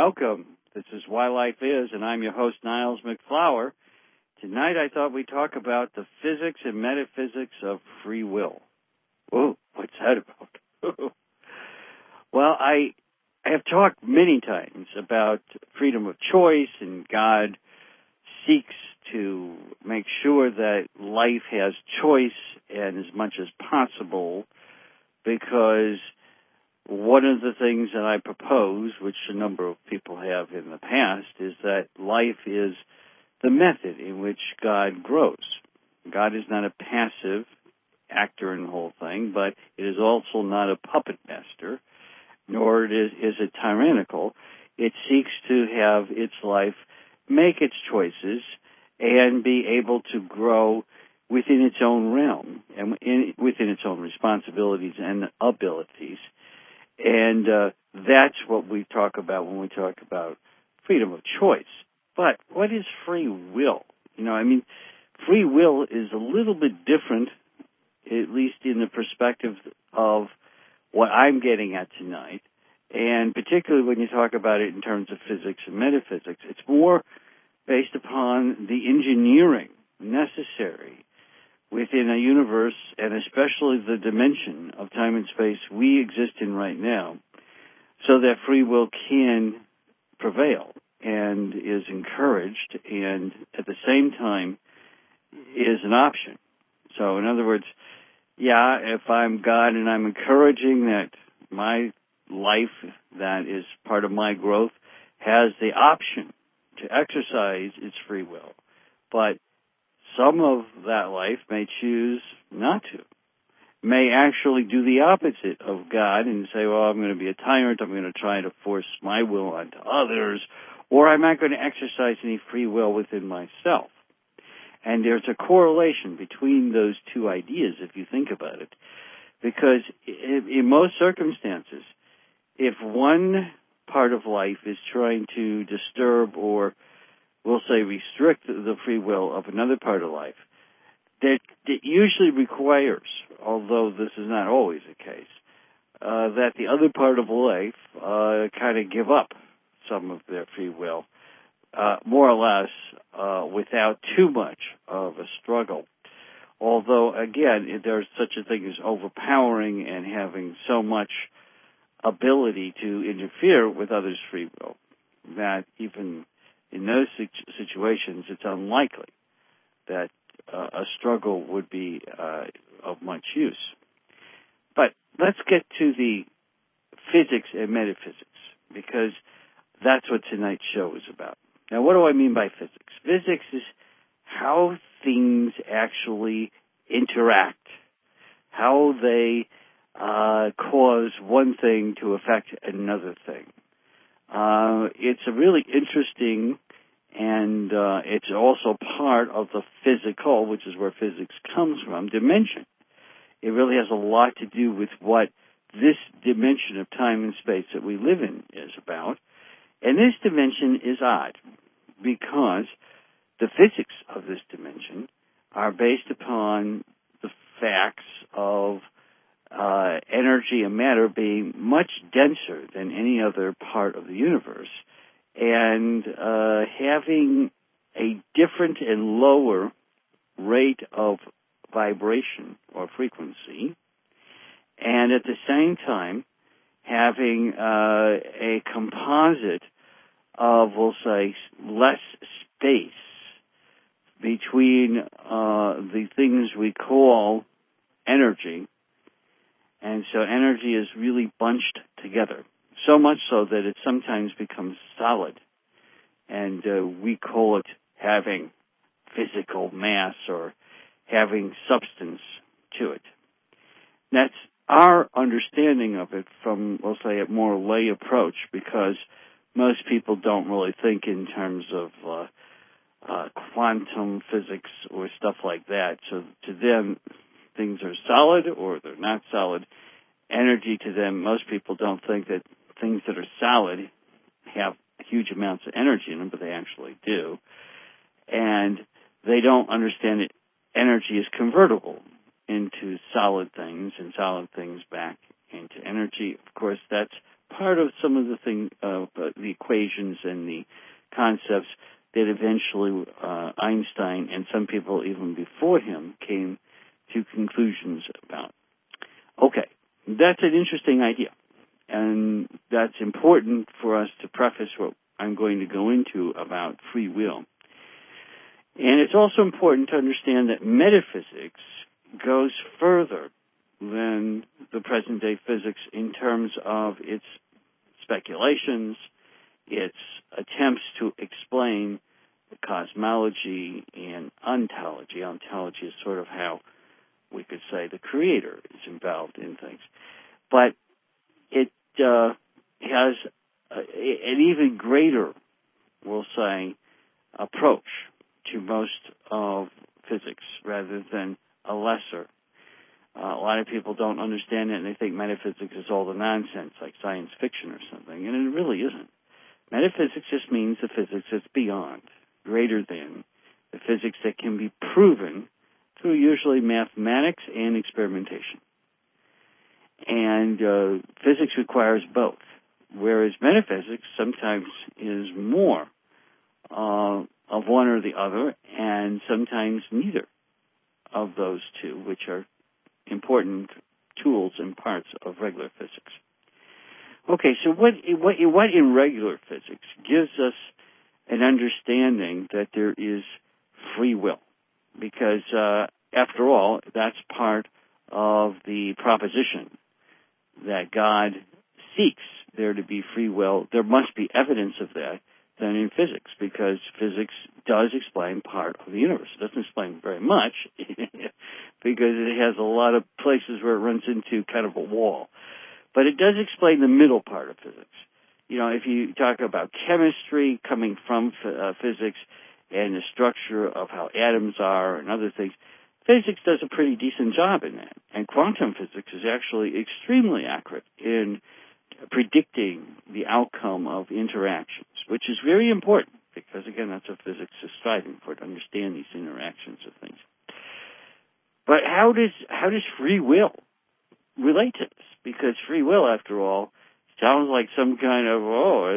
welcome. This is Why Life Is, and I'm your host, Niles McFlower. Tonight I thought we'd talk about the physics and metaphysics of free will. Whoa, what's that about? Well, I have talked many times about freedom of choice, and God seeks to make sure that life has choice and as much as possible, because one of the things that I propose, which a number of people have in the past, is that life is the method in which God grows. God is not a passive actor in the whole thing, but it is also not a puppet master, nor is it tyrannical. It seeks to have its life make its choices and be able to grow within its own realm and within its own responsibilities and abilities. And that's what we talk about when we talk about freedom of choice. But what is free will? Free will is a little bit different, at least in the perspective of what I'm getting at tonight. And particularly when you talk about it in terms of physics and metaphysics, it's more based upon the engineering necessary within a universe, and especially the dimension of time and space we exist in right now, so that free will can prevail and is encouraged, and at the same time is an option. So in other words, if I'm God and I'm encouraging that my life that is part of my growth has the option to exercise its free will, but some of that life may choose not to, may actually do the opposite of God and say, well, I'm going to be a tyrant, I'm going to try to force my will onto others, or I'm not going to exercise any free will within myself. And there's a correlation between those two ideas, if you think about it, because in most circumstances, if one part of life is trying to disturb or, we'll say, restrict the free will of another part of life, that it usually requires, although this is not always the case, that the other part of life kind of give up some of their free will, more or less without too much of a struggle. Although, again, there's such a thing as overpowering and having so much ability to interfere with others' free will that even in those situations it's unlikely that a struggle would be of much use. But let's get to the physics and metaphysics, because that's what tonight's show is about. Now, what do I mean by physics? Physics is how things actually interact, how they cause one thing to affect another thing. It's a really interesting, and it's also part of the physical, which is where physics comes from, dimension. It really has a lot to do with what this dimension of time and space that we live in is about. And this dimension is odd because the physics of this dimension are based upon the facts of energy and matter being much denser than any other part of the universe, and having a different and lower rate of vibration or frequency, and at the same time having a composite of, we'll say, less space between the things we call energy. And so energy is really bunched together, so much so that it sometimes becomes solid. And we call it having physical mass or having substance to it. That's our understanding of it from, we'll say, a more lay approach, because most people don't really think in terms of quantum physics or stuff like that. So to them, things are solid or they're not solid. Energy to them, most people don't think that things that are solid have huge amounts of energy in them, but they actually do. And they don't understand that energy is convertible into solid things and solid things back into energy. Of course, that's part of some of the equations and the concepts that eventually Einstein and some people even before him came to conclusions about. Okay, that's an interesting idea, and that's important for us to preface what I'm going to go into about free will. And it's also important to understand that metaphysics goes further than the present-day physics in terms of its speculations, its attempts to explain cosmology and ontology. Ontology is sort of how we could say the Creator is involved in things. But it has an even greater, we'll say, approach to most of physics rather than a lesser. A lot of people don't understand it, and they think metaphysics is all the nonsense, like science fiction or something, and it really isn't. Metaphysics just means the physics that's beyond, greater than, the physics that can be proven through usually mathematics and experimentation. And physics requires both, whereas metaphysics sometimes is more of one or the other, and sometimes neither of those two, which are important tools and parts of regular physics. Okay, so what in regular physics gives us an understanding that there is free will? Because, after all, that's part of the proposition that God seeks there to be free will. There must be evidence of that than in physics, because physics does explain part of the universe. It doesn't explain very much because it has a lot of places where it runs into kind of a wall. But it does explain the middle part of physics. You know, if you talk about chemistry coming from physics and the structure of how atoms are and other things, physics does a pretty decent job in that. And quantum physics is actually extremely accurate in predicting the outcome of interactions, which is very important because, again, that's what physics is striving for, to understand these interactions of things. But how does free will relate to this? Because free will, after all, sounds like some kind of,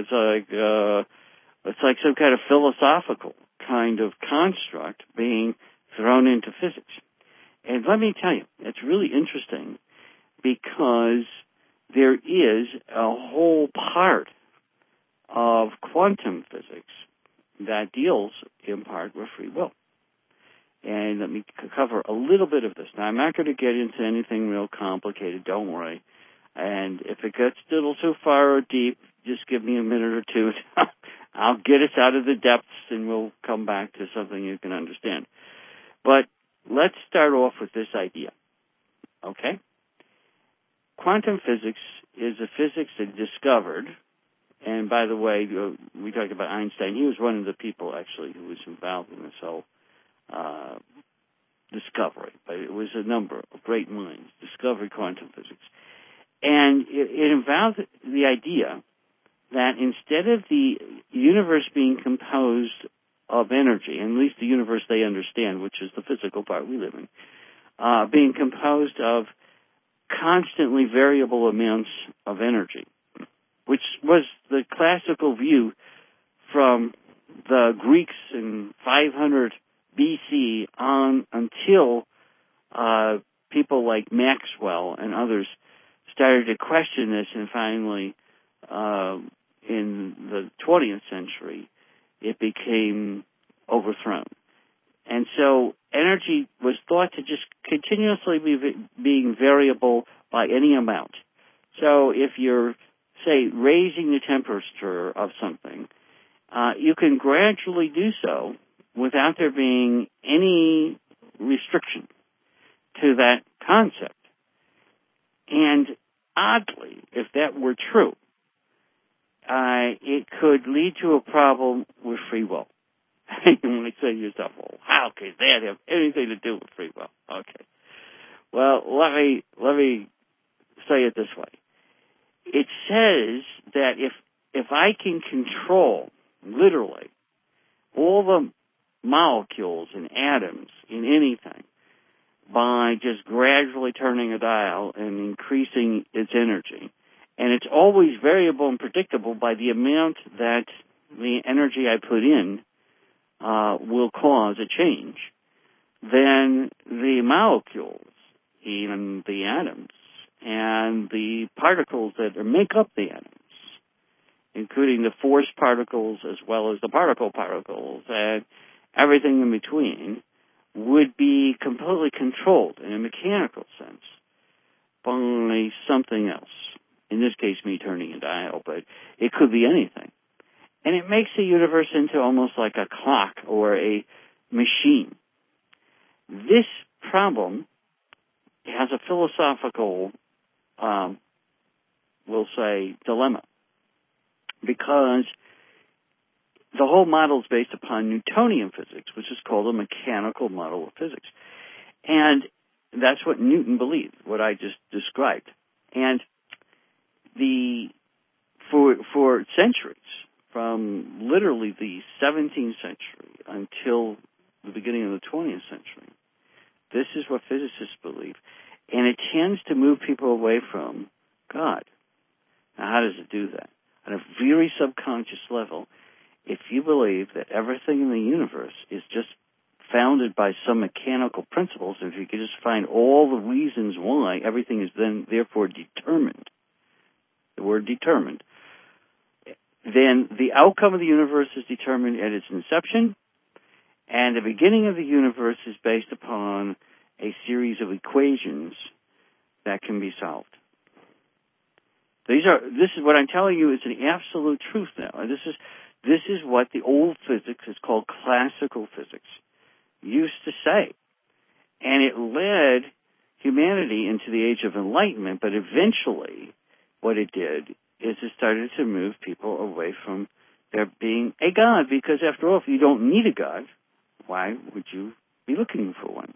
it's like some kind of philosophical kind of construct being thrown into physics. And let me tell you, it's really interesting because there is a whole part of quantum physics that deals in part with free will. And let me cover a little bit of this. Now, I'm not going to get into anything real complicated, don't worry. And if it gets a little too far or deep, just give me a minute or two. I'll get us out of the depths and we'll come back to something you can understand. But let's start off with this idea, okay? Quantum physics is a physics that discovered, and by the way, we talked about Einstein. He was one of the people, actually, who was involved in this whole discovery. But it was a number of great minds discovered quantum physics. And it involved the idea that instead of the universe being composed of energy, and at least the universe they understand, which is the physical part we live in, being composed of constantly variable amounts of energy, which was the classical view from the Greeks in 500 BC on until people like Maxwell and others started to question this, and finally in the 20th century it became overthrown. And so energy was thought to just continuously be being variable by any amount. So if you're, say, raising the temperature of something, you can gradually do so without there being any restriction to that concept. And oddly, if that were true, it could lead to a problem with free will. You might say to yourself, well, how could that have anything to do with free will? Okay. Well, let me say it this way. It says that if I can control, literally, all the molecules and atoms in anything by just gradually turning a dial and increasing its energy, and it's always variable and predictable by the amount that the energy I put in will cause a change, then the molecules, even the atoms, and the particles that make up the atoms, including the force particles as well as the particle particles and everything in between, would be completely controlled in a mechanical sense by something else. In this case, me turning a dial, but it could be anything. And it makes the universe into almost like a clock or a machine. This problem has a philosophical, we'll say, dilemma, because the whole model is based upon Newtonian physics, which is called a mechanical model of physics. And that's what Newton believed, what I just described. And for centuries, from literally the 17th century until the beginning of the 20th century, this is what physicists believe. And it tends to move people away from God. Now, how does it do that? On a very subconscious level, if you believe that everything in the universe is just founded by some mechanical principles, if you could just find all the reasons why everything is then therefore determined, the word determined, then the outcome of the universe is determined at its inception, and the beginning of the universe is based upon a series of equations that can be solved. This is what I'm telling you is an absolute truth now. And this is what the old physics is called classical physics used to say. And it led humanity into the age of enlightenment, but eventually what it did is it started to move people away from there being a God, because after all, if you don't need a God, why would you be looking for one?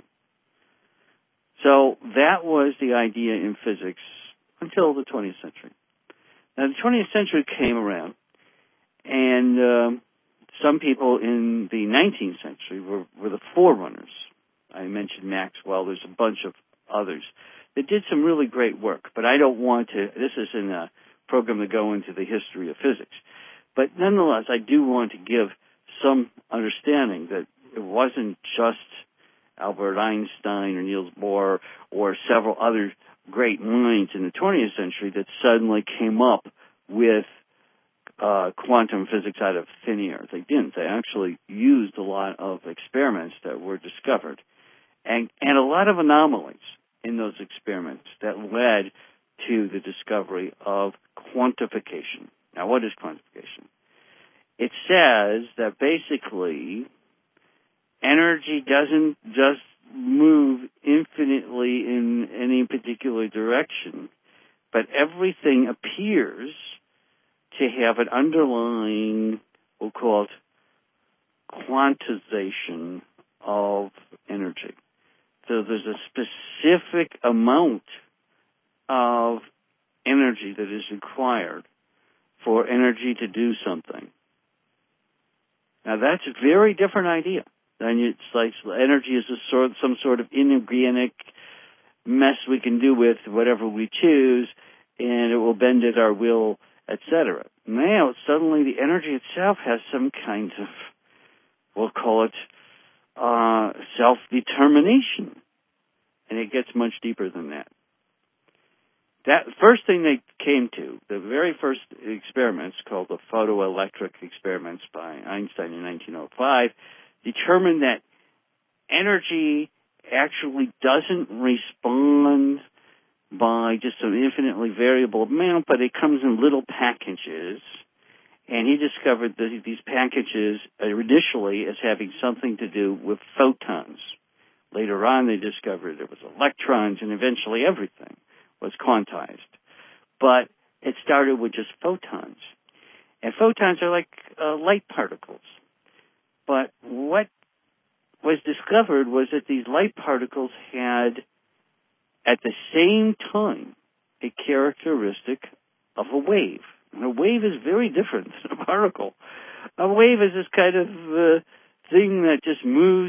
So that was the idea in physics until the 20th century. Now, the 20th century came around, and some people in the 19th century were the forerunners. I mentioned Maxwell. There's a bunch of others that did some really great work, but I don't want to. This isn't a program to go into the history of physics. But nonetheless, I do want to give some understanding that it wasn't just Albert Einstein or Niels Bohr or several other great minds in the 20th century that suddenly came up with quantum physics out of thin air. They didn't. They actually used a lot of experiments that were discovered and a lot of anomalies in those experiments that led to the discovery of quantification. Now, what is quantification? It says that basically energy doesn't just move infinitely in any particular direction, but everything appears to have an underlying, we'll call it, quantization of energy. So there's a specific amount of energy that is required for energy to do something. Now, that's a very different idea. Then it's like energy is some sort of inorganic mess we can do with whatever we choose, and it will bend at our will, etc. Now, suddenly the energy itself has some kind of, we'll call it, self-determination. And it gets much deeper than that. That first thing they came to, the very first experiments called the photoelectric experiments by Einstein in 1905, determined that energy actually doesn't respond by just an infinitely variable amount, but it comes in little packages. And he discovered that these packages initially as having something to do with photons. Later on, they discovered there was electrons, and eventually everything was quantized. But it started with just photons. And photons are like light particles. But what was discovered was that these light particles had, at the same time, a characteristic of a wave. And a wave is very different than a particle. A wave is this kind of thing that just moves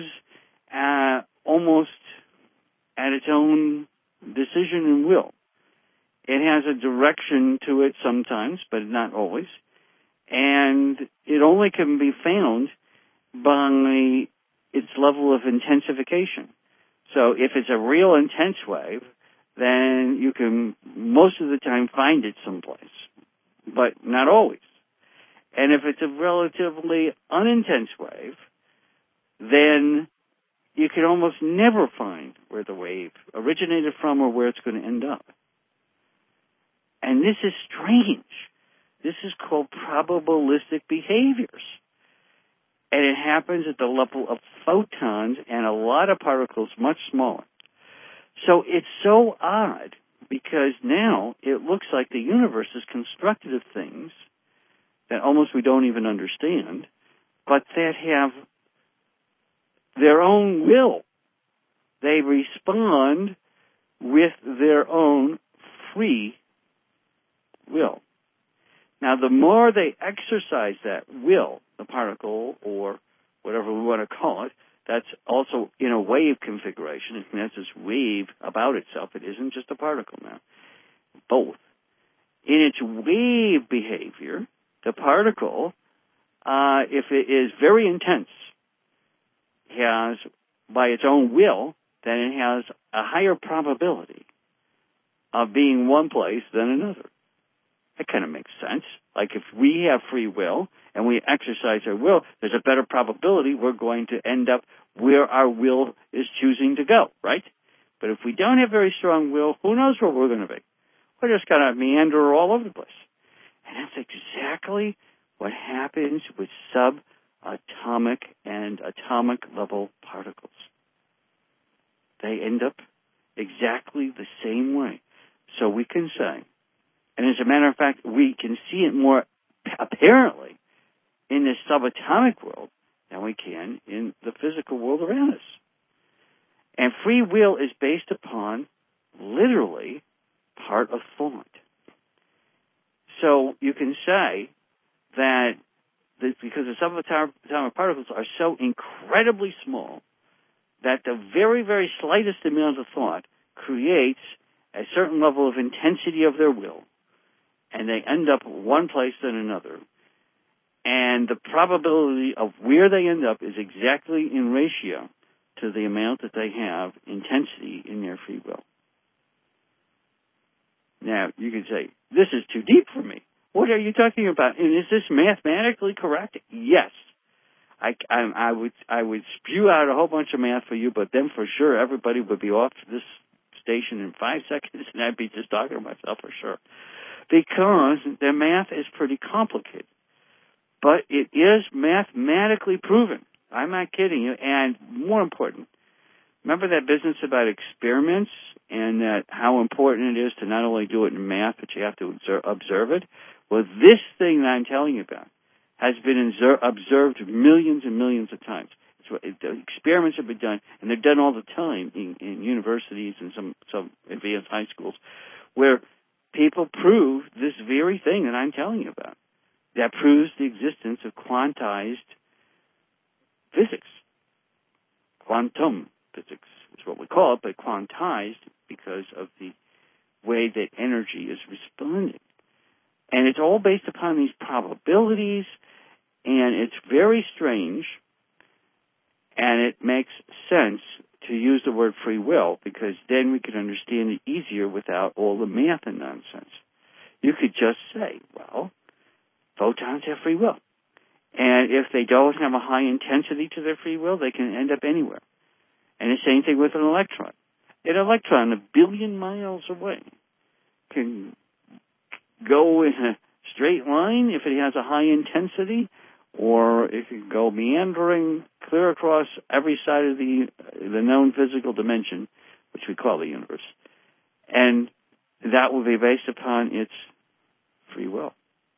almost at its own decision and will. It has a direction to it sometimes, but not always. And it only can be found by its level of intensification. So if it's a real intense wave, then you can most of the time find it someplace, but not always. And if it's a relatively unintense wave, then you can almost never find where the wave originated from or where it's going to end up. And this is strange. This is called probabilistic behaviors. And it happens at the level of photons and a lot of particles much smaller. So it's so odd because now it looks like the universe is constructed of things that almost we don't even understand, but that have their own will. They respond with their own free will. Now, the more they exercise that will, the particle or whatever we want to call it, that's also in a wave configuration. It has this wave about itself. It isn't just a particle now. Both. In its wave behavior, the particle, if it is very intense, has, by its own will, then it has a higher probability of being one place than another. That kind of makes sense. Like if we have free will and we exercise our will, there's a better probability we're going to end up where our will is choosing to go, right? But if we don't have very strong will, who knows where we're going to be? We're just going to meander all over the place. And that's exactly what happens with subatomic and atomic level particles. They end up exactly the same way. So we can say, and as a matter of fact, we can see it more apparently in the subatomic world than we can in the physical world around us. And free will is based upon literally part of thought. So you can say that because the subatomic particles are so incredibly small that the very, very slightest amount of thought creates a certain level of intensity of their will, and they end up one place than another. And the probability of where they end up is exactly in ratio to the amount that they have intensity in their free will. Now, you can say, this is too deep for me. What are you talking about? And is this mathematically correct? Yes. I would spew out a whole bunch of math for you, but then for sure everybody would be off this station in 5 seconds, and I'd be just talking to myself for sure. Because the math is pretty complicated. But it is mathematically proven. I'm not kidding you. And more important, remember that business about experiments and that how important it is to not only do it in math, but you have to observe it? Well, this thing that I'm telling you about has been observed millions and millions of times. The experiments have been done, and they're done all the time in universities and some advanced high schools, where people prove this very thing that I'm telling you about. That proves the existence of quantized physics. Quantum physics is what we call it, but quantized because of the way that energy is responding. And it's all based upon these probabilities, and it's very strange, and it makes sense to use the word free will, because then we can understand it easier without all the math and nonsense. You could just say, well, photons have free will. And if they don't have a high intensity to their free will, they can end up anywhere. And the same thing with an electron. An electron a billion miles away can go in a straight line if it has a high intensity, or it can go meandering clear across every side of the known physical dimension, which we call the universe. And that will be based upon its free will.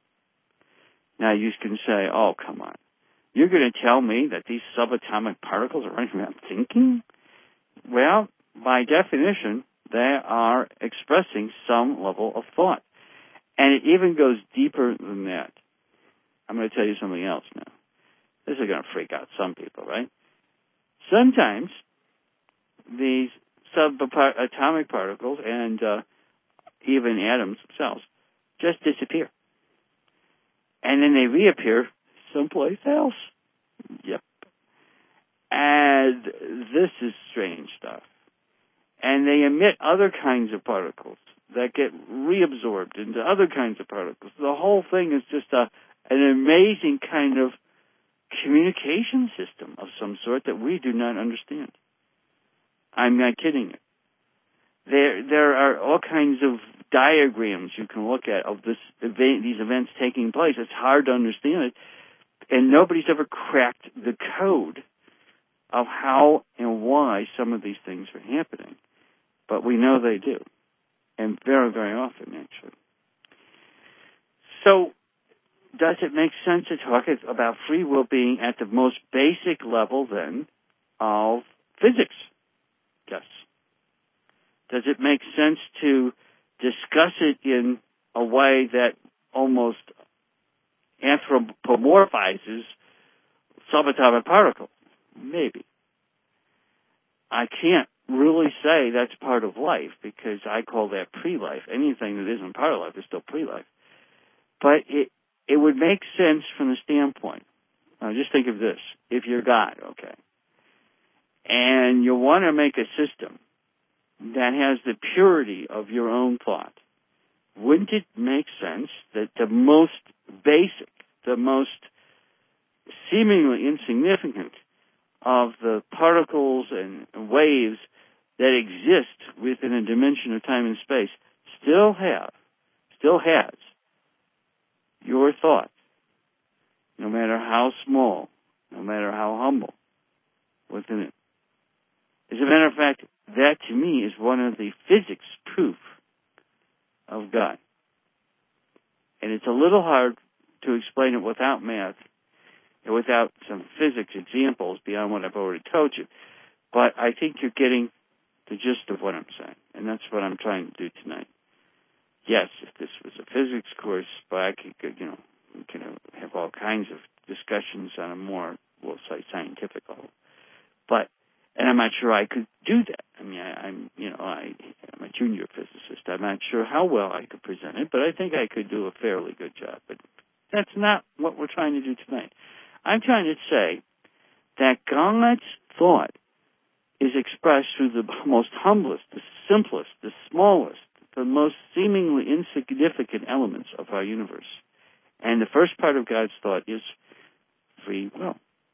Now, you can say, oh, come on. You're going to tell me that these subatomic particles are running around thinking? Well, by definition, they are expressing some level of thought. And it even goes deeper than that. I'm going to tell you something else now. This is going to freak out some people, right? Sometimes these subatomic particles and even atoms themselves, just disappear. And then they reappear someplace else. Yep. And this is strange stuff. And they emit other kinds of particles that get reabsorbed into other kinds of particles. The whole thing is just an amazing kind of communication system of some sort that we do not understand. I'm not kidding you. There are all kinds of diagrams you can look at of these events taking place. It's hard to understand it, and nobody's ever cracked the code of how and why some of these things are happening. But we know they do, and very, very often, actually. So, does it make sense to talk about free will being at the most basic level, then, of physics? Yes. Does it make sense to discuss it in a way that almost anthropomorphizes subatomic particles? Maybe. I can't really say that's part of life, because I call that pre-life. Anything that isn't part of life is still pre-life. But it would make sense from the standpoint. Now, just think of this. If you're God, okay, and you want to make a system that has the purity of your own thought, wouldn't it make sense that the most basic, the most seemingly insignificant of the particles and waves that exist within a dimension of time and space still has your thought, no matter how small, no matter how humble, within it? As a matter of fact, that to me is one of the physics proof of God. And it's a little hard to explain it without math and without some physics examples beyond what I've already told you. But I think you're getting the gist of what I'm saying, and that's what I'm trying to do tonight. Yes, if this was a physics course, but I could, we can have all kinds of discussions on a more, we'll say, scientific level. And I'm not sure I could do that. I mean, I'm a junior physicist. I'm not sure how well I could present it, but I think I could do a fairly good job. But that's not what we're trying to do tonight. I'm trying to say that God's thought is expressed through the most humblest, the simplest, the smallest, the most seemingly insignificant elements of our universe. And the first part of God's thought is free will.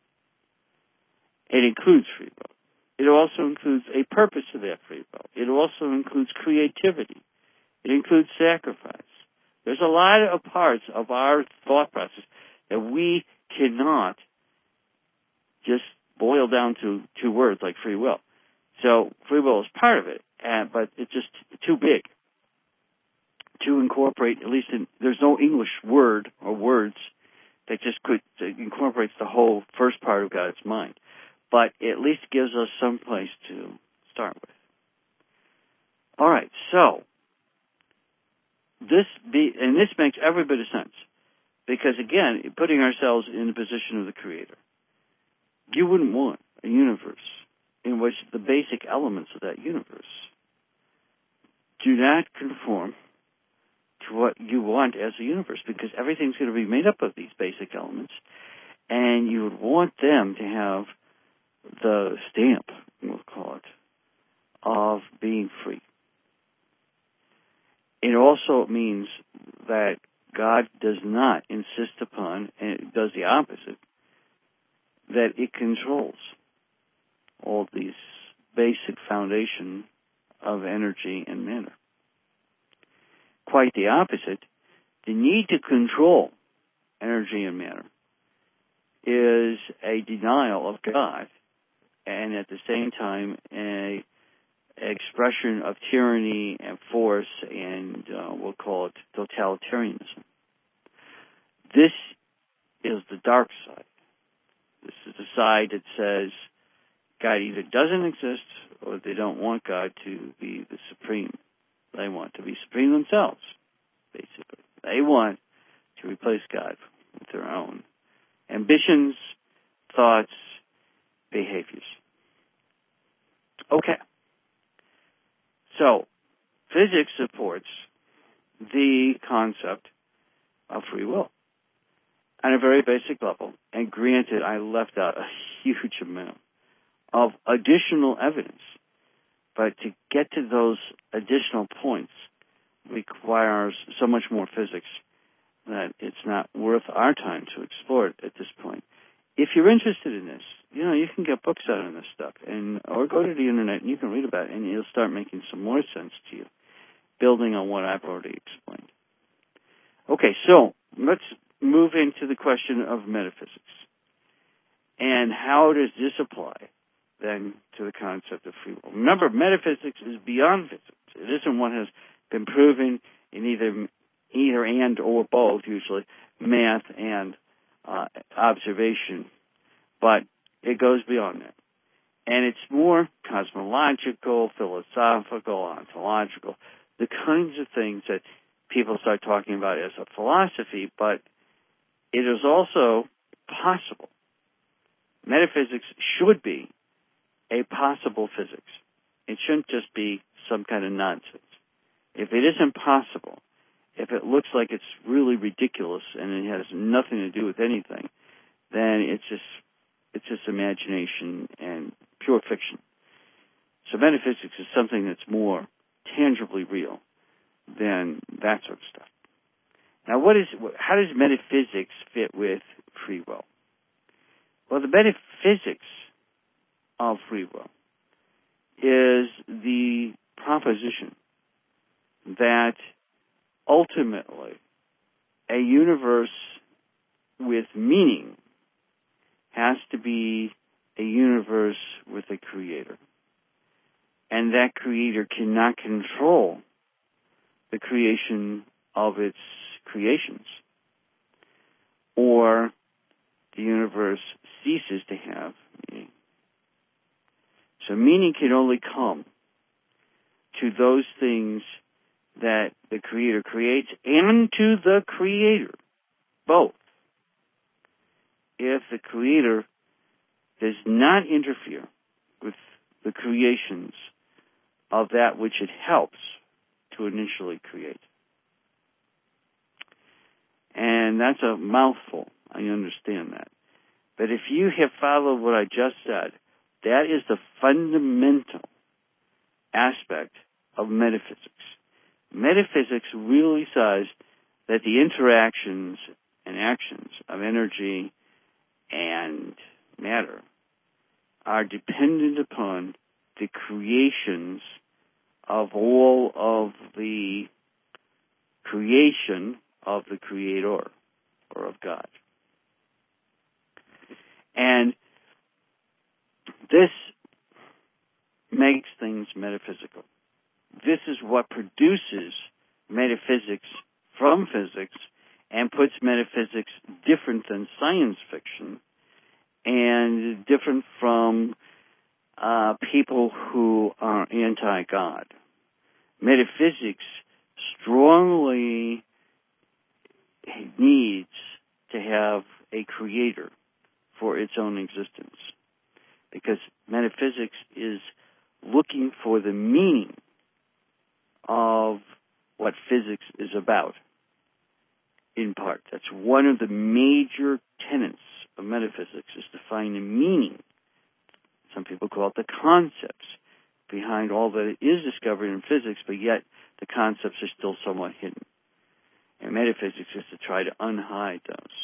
It includes free will. It also includes a purpose to that free will. It also includes creativity. It includes sacrifice. There's a lot of parts of our thought process that we cannot just boil down to two words like free will. So free will is part of it, but it's just too big to incorporate, at least there's no English word or words that just incorporates the whole first part of God's mind. But it at least gives us some place to start with. All right, so this makes every bit of sense, because again, putting ourselves in the position of the Creator, you wouldn't want a universe in which the basic elements of that universe do not conform to what you want as a universe, because everything's going to be made up of these basic elements, and you would want them to have the stamp, we'll call it, of being free. It also means that God does not insist upon, and it does the opposite, that it controls all these basic foundation of energy and matter. Quite the opposite. The need to control energy and matter is a denial of God, and at the same time, an expression of tyranny and force, and we'll call it totalitarianism. This is the dark side. This is the side that says God either doesn't exist or they don't want God to be the supreme. They want to be supreme themselves, basically. They want to replace God with their own ambitions, thoughts, behaviors. Okay. So, physics supports the concept of free will on a very basic level. And granted, I left out a huge amount of additional evidence. But to get to those additional points requires so much more physics that it's not worth our time to explore it at this point. If you're interested in this, you can get books out on this stuff, or go to the internet and you can read about it, and it'll start making some more sense to you, building on what I've already explained. Okay, so let's move into the question of metaphysics. And how does this apply, then, to the concept of free will? Remember, metaphysics is beyond physics. It isn't what has been proven in either and or both, usually, math and observation, but it goes beyond that. And it's more cosmological, philosophical, ontological, the kinds of things that people start talking about as a philosophy, but it is also possible. Metaphysics should be a possible physics. It shouldn't just be some kind of nonsense. If it isn't possible, if it looks like it's really ridiculous and it has nothing to do with anything, then it's just imagination and pure fiction. So metaphysics is something that's more tangibly real than that sort of stuff. Now, how does metaphysics fit with free will? Well, the metaphysics of free will is the proposition that ultimately a universe with meaning has to be a universe with a creator. And that creator cannot control the creation of its creations, or the universe ceases to have meaning. So meaning can only come to those things that the creator creates and to the creator, both. If the creator does not interfere with the creations of that which it helps to initially create. And that's a mouthful, I understand that. But if you have followed what I just said, that is the fundamental aspect of metaphysics. Metaphysics really says that the interactions and actions of energy and matter are dependent upon the creations of all of the creation of the Creator, or of God. And this makes things metaphysical. This is what produces metaphysics from physics and puts metaphysics different than science fiction and different from people who are anti-God. Metaphysics strongly needs to have a creator for its own existence, because metaphysics is looking for the meaning of what physics is about, in part. That's one of the major tenets of metaphysics, is to find the meaning. Some people call it the concepts behind all that is discovered in physics, but yet the concepts are still somewhat hidden. And metaphysics is to try to unhide those.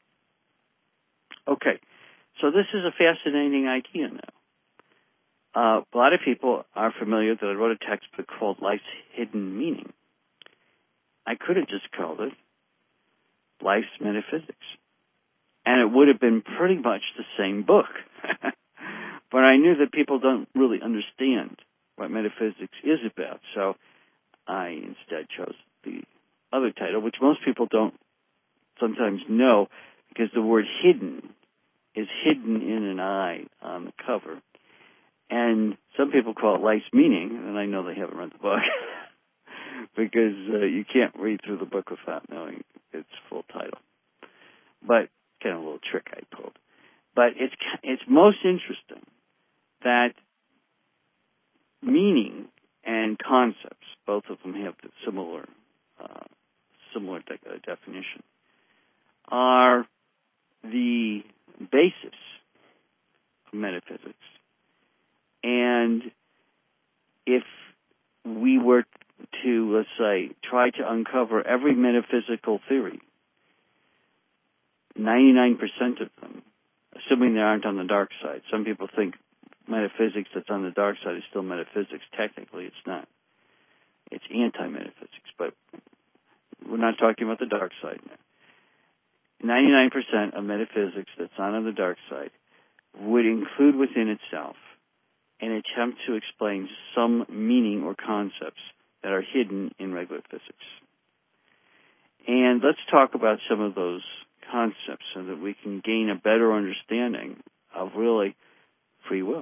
Okay, so this is a fascinating idea now. A lot of people are familiar that I wrote a textbook called Life's Hidden Meaning. I could have just called it Life's Metaphysics, and it would have been pretty much the same book. But I knew that people don't really understand what metaphysics is about, so I instead chose the other title, which most people don't sometimes know, because the word hidden is hidden in an I on the cover. And some people call it Life's Meaning, and I know they haven't read the book, because you can't read through the book without knowing its full title. But kind of a little trick I pulled. But it's most interesting that meaning and concepts, both of them have similar similar definition, are the basis of metaphysics. And if we were to, let's say, try to uncover every metaphysical theory, 99% of them, assuming they aren't on the dark side. Some people think metaphysics that's on the dark side is still metaphysics. Technically, it's not. It's anti-metaphysics, but we're not talking about the dark side now. 99% of metaphysics that's on the dark side would include within itself an attempt to explain some meaning or concepts that are hidden in regular physics. And let's talk about some of those concepts so that we can gain a better understanding of really free will.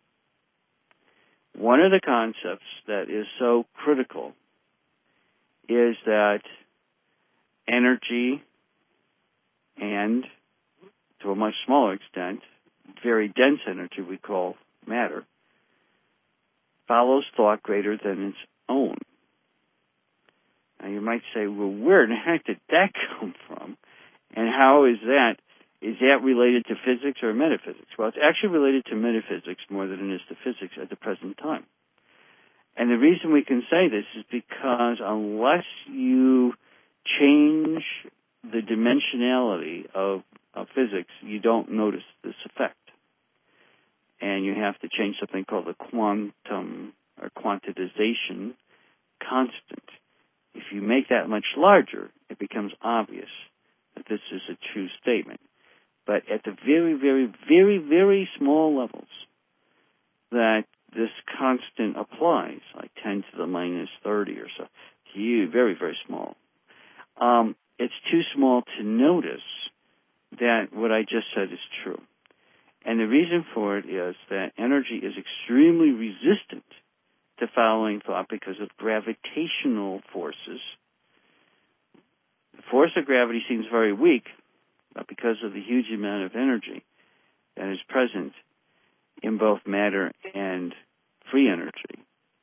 One of the concepts that is so critical is that energy and, to a much smaller extent, very dense energy we call matter, follows thought greater than its own. Now you might say, well, where in the heck did that come from? And how is that? Is that related to physics or metaphysics? Well, it's actually related to metaphysics more than it is to physics at the present time. And the reason we can say this is because unless you change the dimensionality of physics, you don't notice this effect. And you have to change something called the quantum or quantization constant. If you make that much larger, it becomes obvious that this is a true statement. But at the very, very, very, very small levels that this constant applies, like 10 to the minus 30 or so, huge, very, very small, it's too small to notice that what I just said is true. And the reason for it is that energy is extremely resistant to following thought because of gravitational forces. The force of gravity seems very weak, but because of the huge amount of energy that is present in both matter and free energy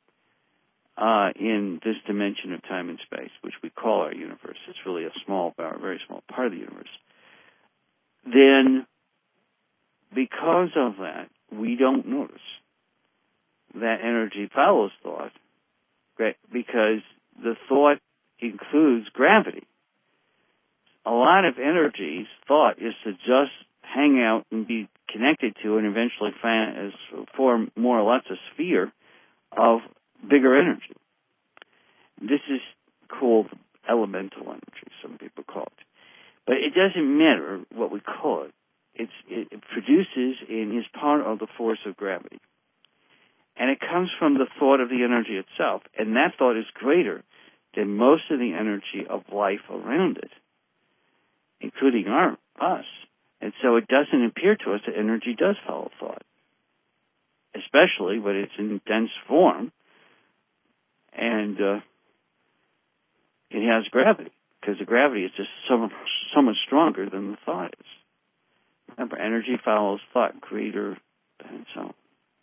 in this dimension of time and space, which we call our universe, it's really a very small part of the universe, then because of that, we don't notice that energy follows thought, because the thought includes gravity. A lot of energy's thought is to just hang out and be connected to and eventually form more or less a sphere of bigger energy. This is called elemental energy, some people call it. But it doesn't matter what we call it. It produces and is part of the force of gravity. And it comes from the thought of the energy itself. And that thought is greater than most of the energy of life around it, including us. And so it doesn't appear to us that energy does follow thought, especially when it's in dense form and it has gravity, because the gravity is just so much stronger than the thought is. Remember, energy follows thought greater than its own.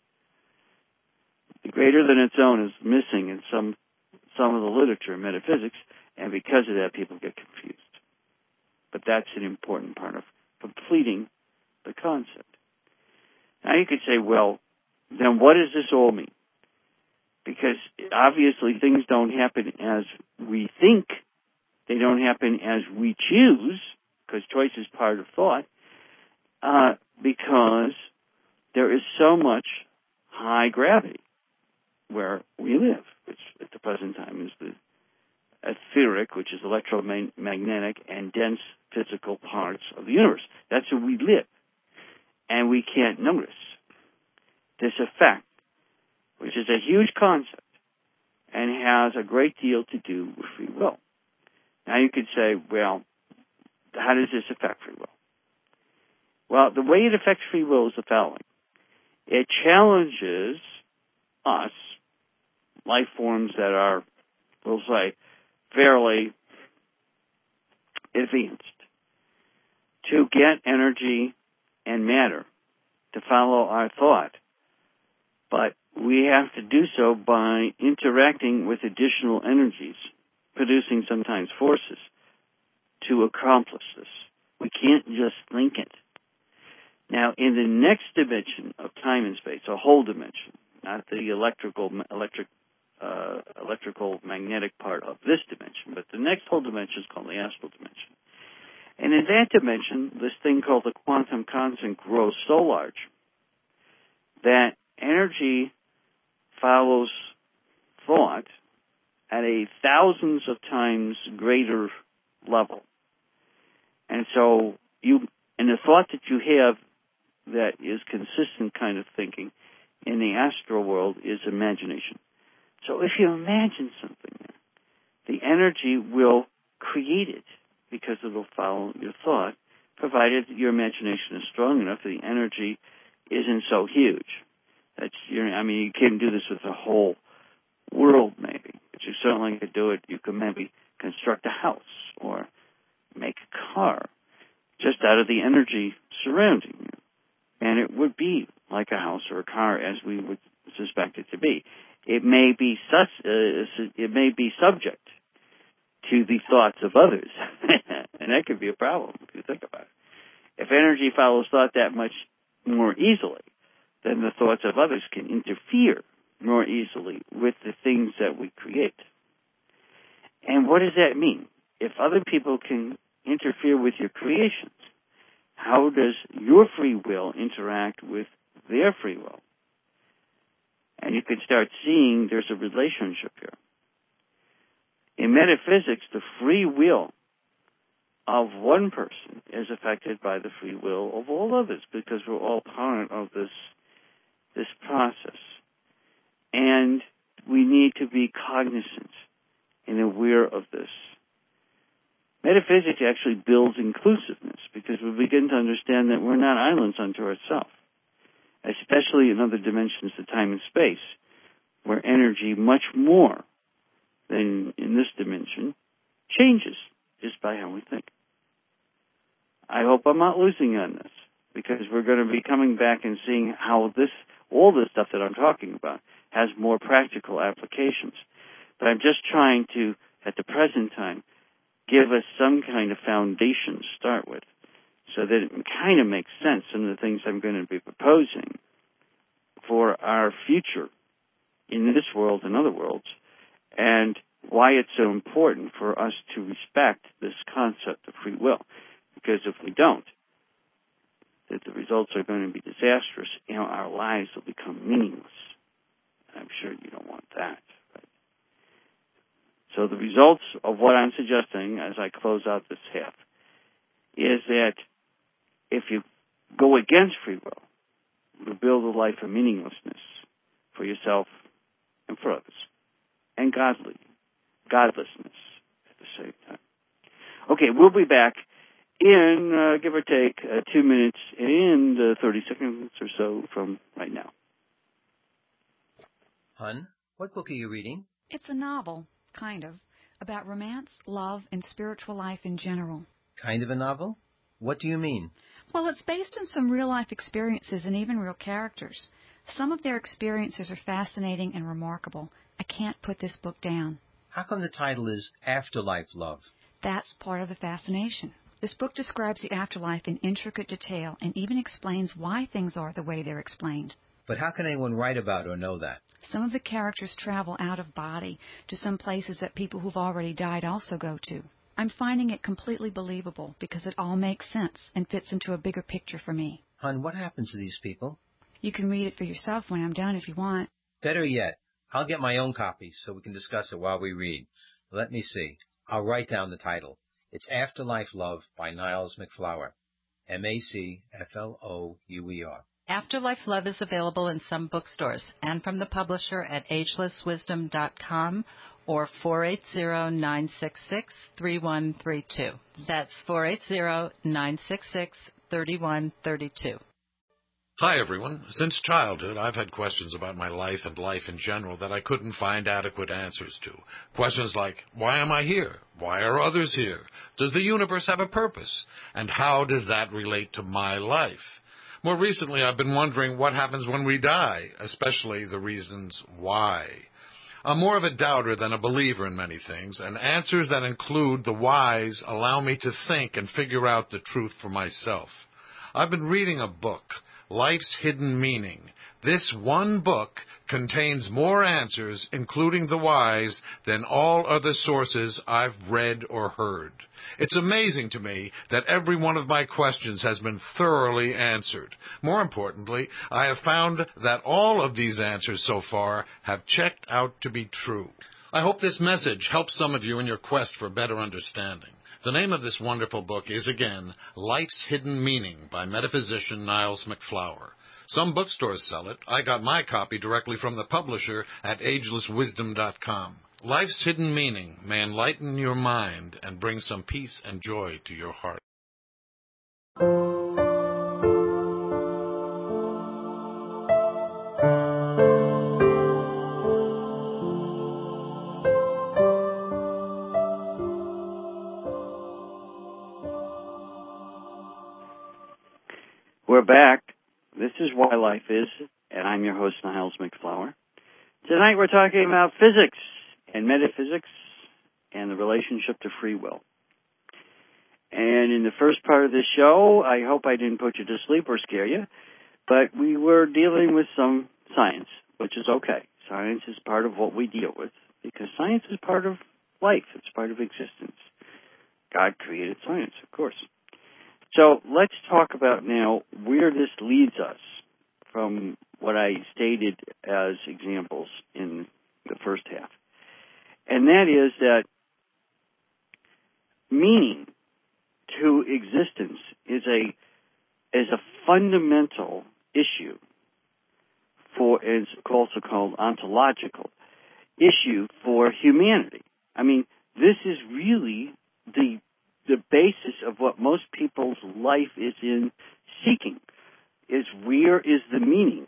The greater than its own is missing in some of the literature in metaphysics, and because of that, people get confused. But that's an important part of completing the concept. Now you could say, well, then what does this all mean? Because obviously things don't happen as we think. They don't happen as we choose, because choice is part of thought, because there is so much high gravity where we live, which at the present time is the etheric, which is electromagnetic, and dense physical parts of the universe. That's where we live. And we can't notice this effect, which is a huge concept and has a great deal to do with free will. Now you could say, well, how does this affect free will? Well, the way it affects free will is the following. It challenges us, life forms that are, we'll say, fairly advanced, to get energy and matter to follow our thought. But we have to do so by interacting with additional energies, producing sometimes forces to accomplish this. We can't just think it. Now, in the next dimension of time and space, a whole dimension, not the electrical magnetic part of this dimension, but the next whole dimension is called the astral dimension. And in that dimension, this thing called the quantum constant grows so large that energy follows thought at a thousands of times greater level. And so the thought that you have that is consistent kind of thinking in the astral world is imagination. So if you imagine something there, the energy will create it because it will follow your thought, provided your imagination is strong enough that the energy isn't so huge. You can't do this with the whole world, maybe, but you certainly could do it. You could maybe construct a house or make a car just out of the energy surrounding you. And it would be like a house or a car as we would suspect it to be. It may be subject to the thoughts of others, and that could be a problem if you think about it. If energy follows thought that much more easily, then the thoughts of others can interfere more easily with the things that we create. And what does that mean? If other people can interfere with your creations, how does your free will interact with their free will? And you can start seeing there's a relationship here. In metaphysics, the free will of one person is affected by the free will of all others because we're all part of this process. And we need to be cognizant and aware of this. Metaphysics actually builds inclusiveness because we begin to understand that we're not islands unto ourselves, especially in other dimensions of time and space, where energy much more than in this dimension changes just by how we think. I hope I'm not losing on this because we're going to be coming back and seeing how all this stuff that I'm talking about has more practical applications. But I'm just trying to, at the present time, give us some kind of foundation to start with so that it kind of makes sense, some of the things I'm going to be proposing for our future in this world and other worlds, and why it's so important for us to respect this concept of free will. Because if we don't, that the results are going to be disastrous. Our lives will become meaningless. I'm sure you don't want that. Right? So the results of what I'm suggesting as I close out this half is that if you go against free will, you build a life of meaninglessness for yourself and for others, and godlessness at the same time. Okay, we'll be back in, give or take, 2 minutes and 30 seconds or so from right now. Hun, what book are you reading? It's a novel, kind of, about romance, love, and spiritual life in general. Kind of a novel? What do you mean? Well, it's based on some real-life experiences and even real characters. Some of their experiences are fascinating and remarkable. I can't put this book down. How come the title is Afterlife Love? That's part of the fascination. This book describes the afterlife in intricate detail and even explains why things are the way they're explained. But how can anyone write about or know that? Some of the characters travel out of body to some places that people who've already died also go to. I'm finding it completely believable because it all makes sense and fits into a bigger picture for me. Hun, what happens to these people? You can read it for yourself when I'm done if you want. Better yet, I'll get my own copy so we can discuss it while we read. Let me see. I'll write down the title. It's Afterlife Love by Niles MacFlouer. MacFlouer. Afterlife Love is available in some bookstores and from the publisher at agelesswisdom.com or 480-966-3132. That's 480-966-3132. Hi, everyone. Since childhood, I've had questions about my life and life in general that I couldn't find adequate answers to. Questions like, why am I here? Why are others here? Does the universe have a purpose? And how does that relate to my life? More recently, I've been wondering what happens when we die, especially the reasons why. I'm more of a doubter than a believer in many things, and answers that include the whys allow me to think and figure out the truth for myself. I've been reading a book, Life's Hidden Meaning. This one book contains more answers, including the whys, than all other sources I've read or heard. It's amazing to me that every one of my questions has been thoroughly answered. More importantly, I have found that all of these answers so far have checked out to be true. I hope this message helps some of you in your quest for better understanding. The name of this wonderful book is, again, Life's Hidden Meaning by metaphysician Niles MacFlower. Some bookstores sell it. I got my copy directly from the publisher at agelesswisdom.com. Life's Hidden Meaning may enlighten your mind and bring some peace and joy to your heart. We're back. This is Why Life Is, and I'm your host, Niles MacFlower. Tonight we're talking about physics and metaphysics and the relationship to free will. And in the first part of this show, I hope I didn't put you to sleep or scare you, but we were dealing with some science, which is okay. Science is part of what we deal with because science is part of life. It's part of existence. God created science, of course. So let's talk about now where this leads us from what I stated as examples in the first half. And that is that meaning to existence is a fundamental issue for, it's also called ontological issue for humanity. I mean, this is really the basis of what most people's life is in seeking, is where is the meaning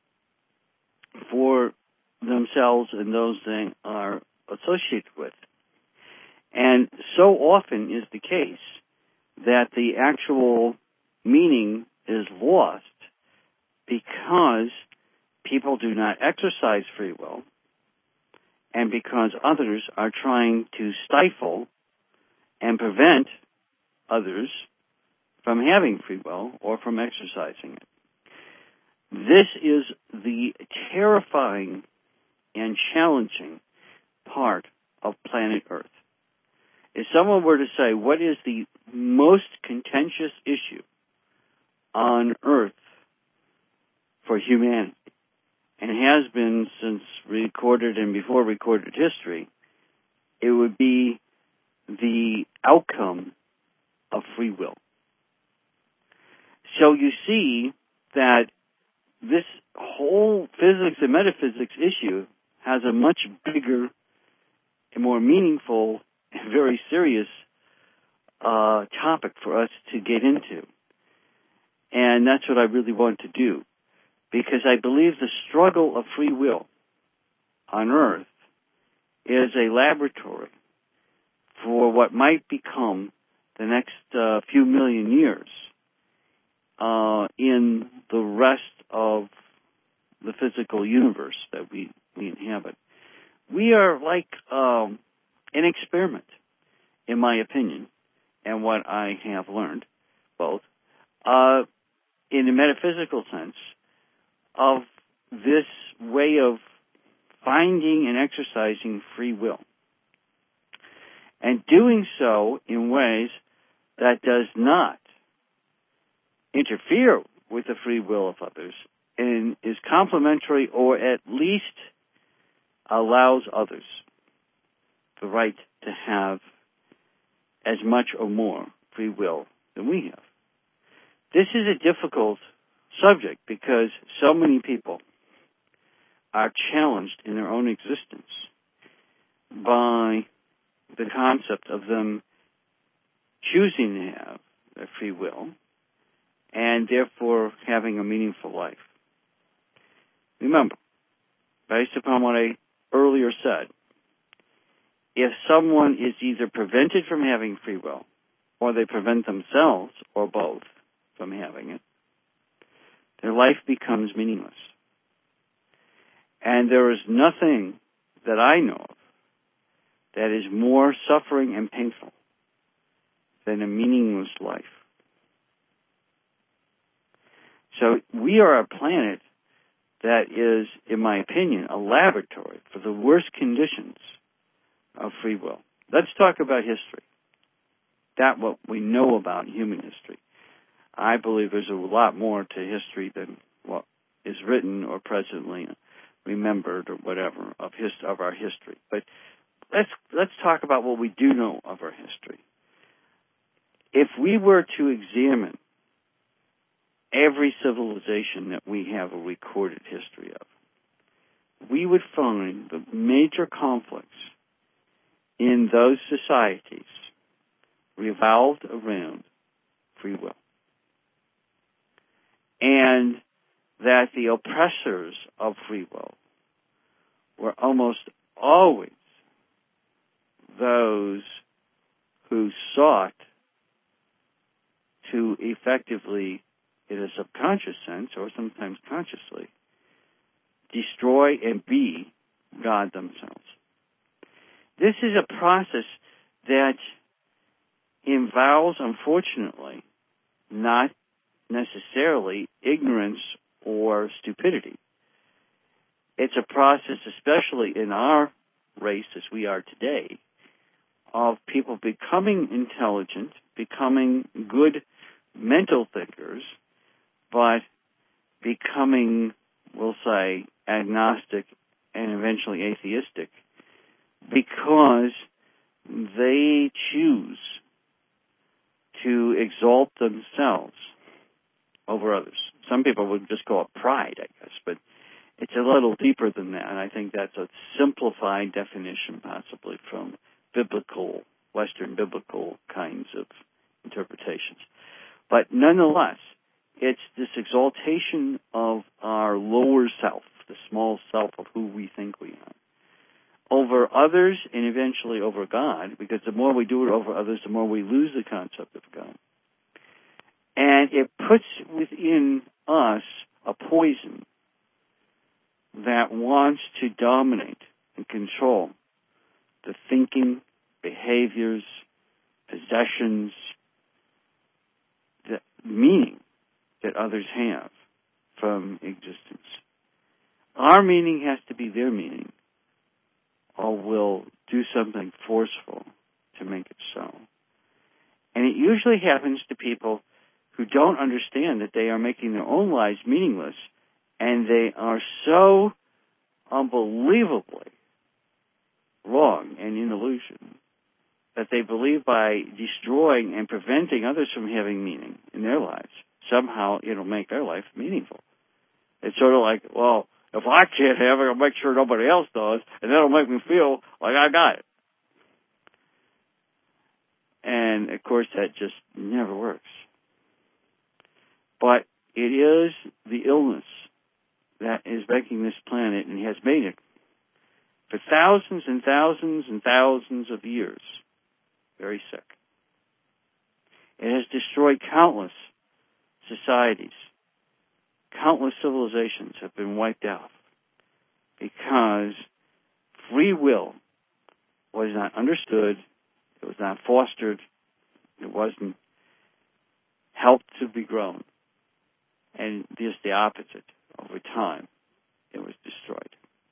for themselves and those they are associated with. And so often is the case that the actual meaning is lost because people do not exercise free will and because others are trying to stifle and prevent others from having free will or from exercising it. This is the terrifying and challenging part of planet Earth. If someone were to say, what is the most contentious issue on Earth for humanity, and has been since recorded and before recorded history, it would be the outcome of free will. So you see that this whole physics and metaphysics issue has a much bigger and more meaningful and very serious topic for us to get into. And that's what I really want to do, because I believe the struggle of free will on Earth is a laboratory for what might become the next few million years in the rest of the physical universe that we inhabit. We are like an experiment, in my opinion, and what I have learned, both, in a metaphysical sense, of this way of finding and exercising free will, and doing so in ways that does not interfere with the free will of others and is complementary, or at least allows others the right to have as much or more free will than we have. This is a difficult subject because so many people are challenged in their own existence by the concept of them choosing to have their free will and therefore having a meaningful life. Remember, based upon what I earlier said, if someone is either prevented from having free will or they prevent themselves or both from having it, their life becomes meaningless. And there is nothing that I know of that is more suffering and painful than a meaningless life. So we are a planet that is, in my opinion, a laboratory for the worst conditions of free will. Let's talk about history. That's what we know about human history. I believe there's a lot more to history than what is written or presently remembered or whatever of our history. But let's talk about what we do know of our history. If we were to examine every civilization that we have a recorded history of, we would find the major conflicts in those societies revolved around free will. And that the oppressors of free will were almost always those who sought to effectively, in a subconscious sense, or sometimes consciously, destroy and be God themselves. This is a process that involves, unfortunately, not necessarily ignorance or stupidity. It's a process, especially in our race as we are today, of people becoming intelligent, becoming good mental thinkers, but becoming, we'll say, agnostic and eventually atheistic because they choose to exalt themselves over others. Some people would just call it pride, I guess, but it's a little deeper than that. And I think that's a simplified definition, possibly from Western biblical kinds of interpretations. But nonetheless, it's this exaltation of our lower self, the small self of who we think we are, over others and eventually over God, because the more we do it over others, the more we lose the concept of God. And it puts within us a poison that wants to dominate and control the thinking, behaviors, possessions, the meaning that others have from existence. Our meaning has to be their meaning, or we'll do something forceful to make it so. And it usually happens to people who don't understand that they are making their own lives meaningless, and they are so unbelievably wrong and in illusion that they believe by destroying and preventing others from having meaning in their lives, somehow it'll make their life meaningful. It's sort of like, well, if I can't have it, I'll make sure nobody else does, and that'll make me feel like I got it. And, of course, that just never works. But it is the illness that is making this planet, and has made it for thousands and thousands and thousands of years, very sick. It has destroyed countless societies. Countless civilizations have been wiped out because free will was not understood, it was not fostered, it wasn't helped to be grown. And just the opposite. Over time, it was destroyed.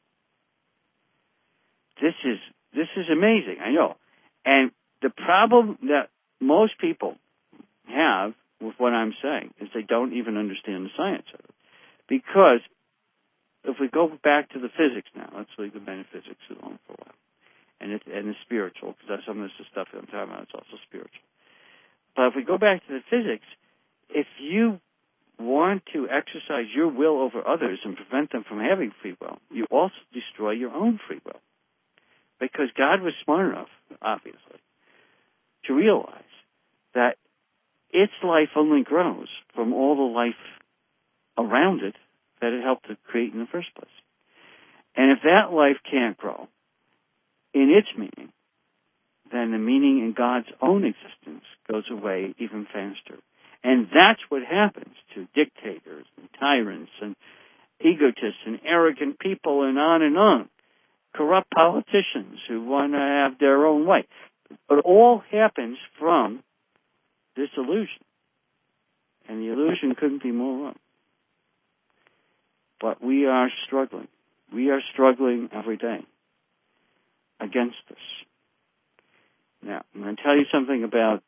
This is amazing, I know. And the problem that most people have with what I'm saying is they don't even understand the science of it. Because if we go back to the physics now, let's leave the metaphysics alone for a while, and the spiritual, because some of this stuff that I'm talking about is also spiritual. But if we go back to the physics, if you want to exercise your will over others and prevent them from having free will, you also destroy your own free will. Because God was smart enough, obviously, to realize that its life only grows from all the life around it that it helped to create in the first place. And if that life can't grow in its meaning, then the meaning in God's own existence goes away even faster. And that's what happens to dictators and tyrants and egotists and arrogant people and on, corrupt politicians who want to have their own way. But it all happens from this illusion. And the illusion couldn't be more wrong. But we are struggling. We are struggling every day against this. Now, I'm going to tell you something about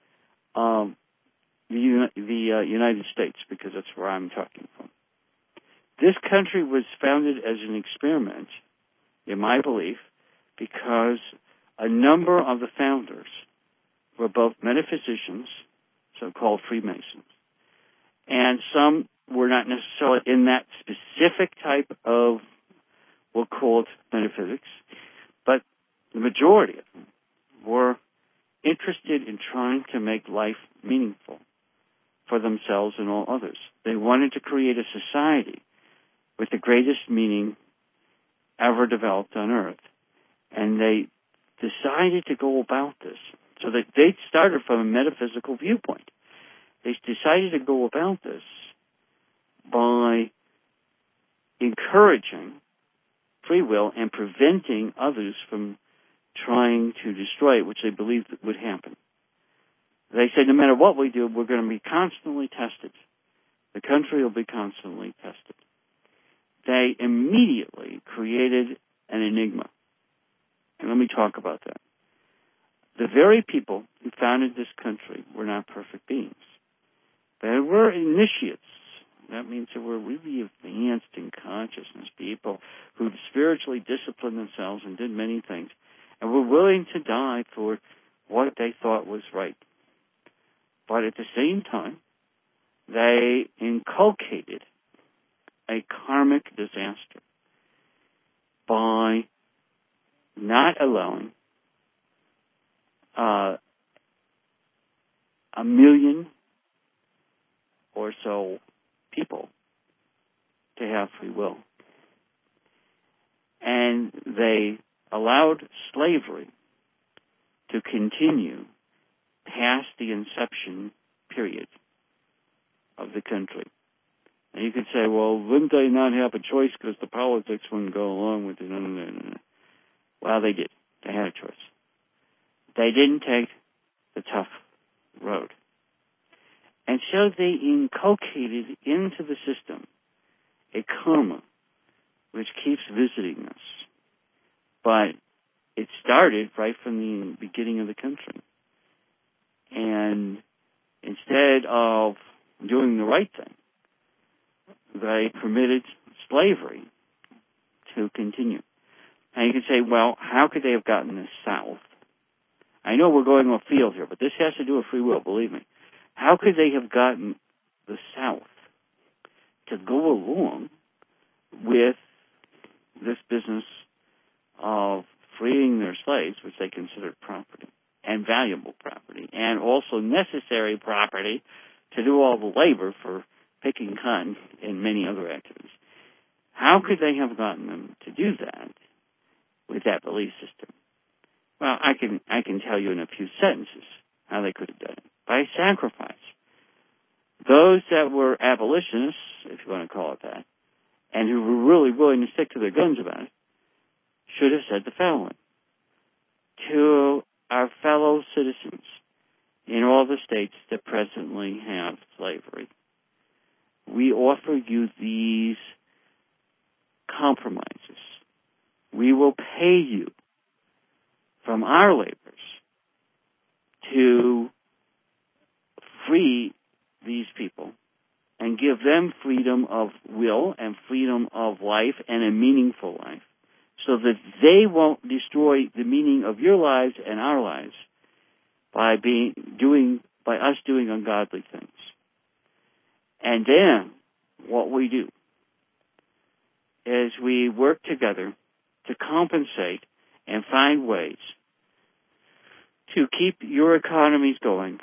the United States, because that's where I'm talking from. This country was founded as an experiment, in my belief, because a number of the founders were both metaphysicians, so-called Freemasons, and some were not necessarily in that specific type of, we'll call it metaphysics, but the majority of them were interested in trying to make life meaningful for themselves and all others. They wanted to create a society with the greatest meaning ever developed on Earth. And they decided to go about this. So that they started from a metaphysical viewpoint. They decided to go about this by encouraging free will and preventing others from trying to destroy it, which they believed would happen. They said no matter what we do, we're going to be constantly tested. The country will be constantly tested. They immediately created an enigma. And let me talk about that. The very people who founded this country were not perfect beings. They were initiates. That means they were really advanced in consciousness, people who spiritually disciplined themselves and did many things, and were willing to die for what they thought was right. But at the same time, they inculcated a karmic disaster by not allowing 1 million or so people to have free will. And they allowed slavery to continue past the inception period of the country. And you could say, well, wouldn't they not have a choice because the politics wouldn't go along with it? No. Well, they did. They had a choice. They didn't take the tough road. And so they inculcated into the system a karma which keeps visiting us. But it started right from the beginning of the country. And instead of doing the right thing, they permitted slavery to continue. And you can say, well, how could they have gotten this south? I know we're going off field here, but this has to do with free will, believe me. How could they have gotten the South to go along with this business of freeing their slaves, which they considered property, and valuable property, and also necessary property to do all the labor for picking cotton and many other activities? How could they have gotten them to do that with that belief system? Well, I can tell you in a few sentences how they could have done it. By sacrifice. Those that were abolitionists, if you want to call it that, and who were really willing to stick to their guns about it, should have said the following. To our fellow citizens in all the states that presently have slavery, we offer you these compromises. We will pay you from our labors to free these people and give them freedom of will and freedom of life and a meaningful life so that they won't destroy the meaning of your lives and our lives by us doing ungodly things. And then what we do is we work together to compensate and find ways to keep your economies going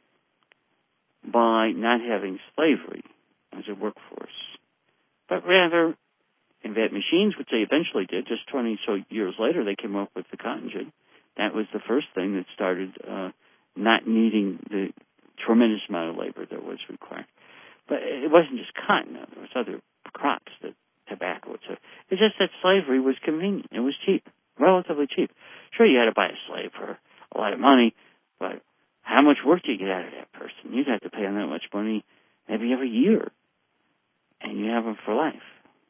by not having slavery as a workforce, but rather invent machines, which they eventually did. Just 20 so years later, they came up with the cotton gin. That was the first thing that started not needing the tremendous amount of labor that was required. But it wasn't just cotton. There was other crops, tobacco. It's just that slavery was convenient. It was cheap. relatively cheap. Sure, you had to buy a slave for a lot of money, but how much work do you get out of that person? You'd have to pay them that much money maybe every year, and you have them for life.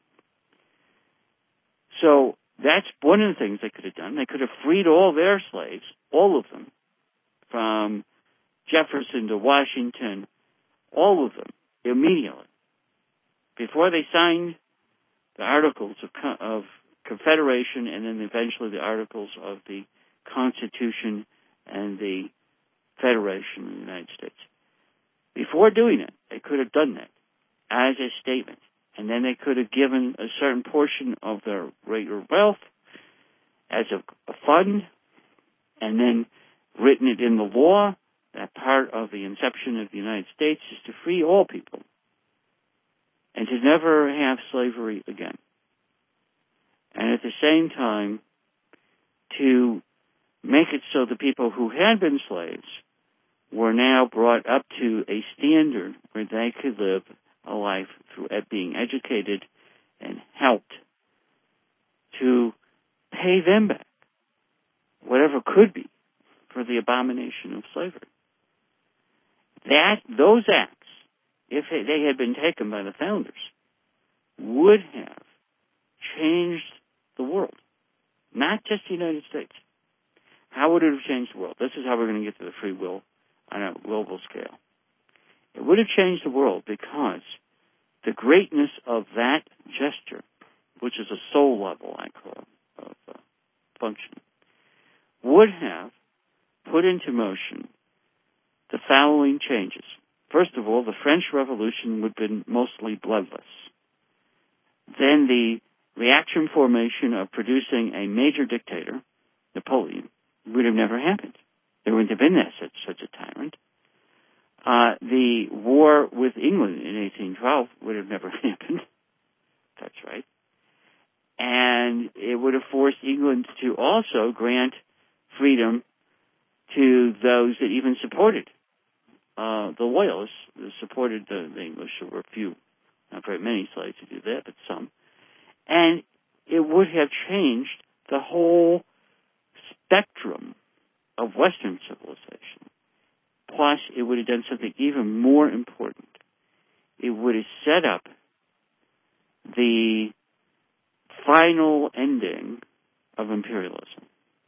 So that's one of the things they could have done. They could have freed all their slaves, all of them, from Jefferson to Washington, all of them, immediately, before they signed the Articles of Confederation and then eventually the Articles of the Constitution and the Federation of the United States. Before doing it, they could have done that as a statement. And then they could have given a certain portion of their regular wealth as a fund, and then written it in the law that part of the inception of the United States is to free all people and to never have slavery again. And at the same time, to make it so the people who had been slaves were now brought up to a standard where they could live a life through being educated and helped to pay them back whatever could be for the abomination of slavery. Those acts, if they had been taken by the founders, would have changed the world, not just the United States. How would it have changed the world? This is how we're going to get to the free will on a global scale. It would have changed the world because the greatness of that gesture, which is a soul level, I call it, of function, would have put into motion the following changes. First of all, the French Revolution would have been mostly bloodless. Then the reaction formation of producing a major dictator, Napoleon, would have never happened. There wouldn't have been such a tyrant. The war with England in 1812 would have never happened. That's right. And it would have forced England to also grant freedom to those that even supported the Loyalists, that supported the English. There were few, not very many slaves who did that, but some. And it would have changed the whole spectrum of Western civilization. Plus, it would have done something even more important. It would have set up the final ending of imperialism.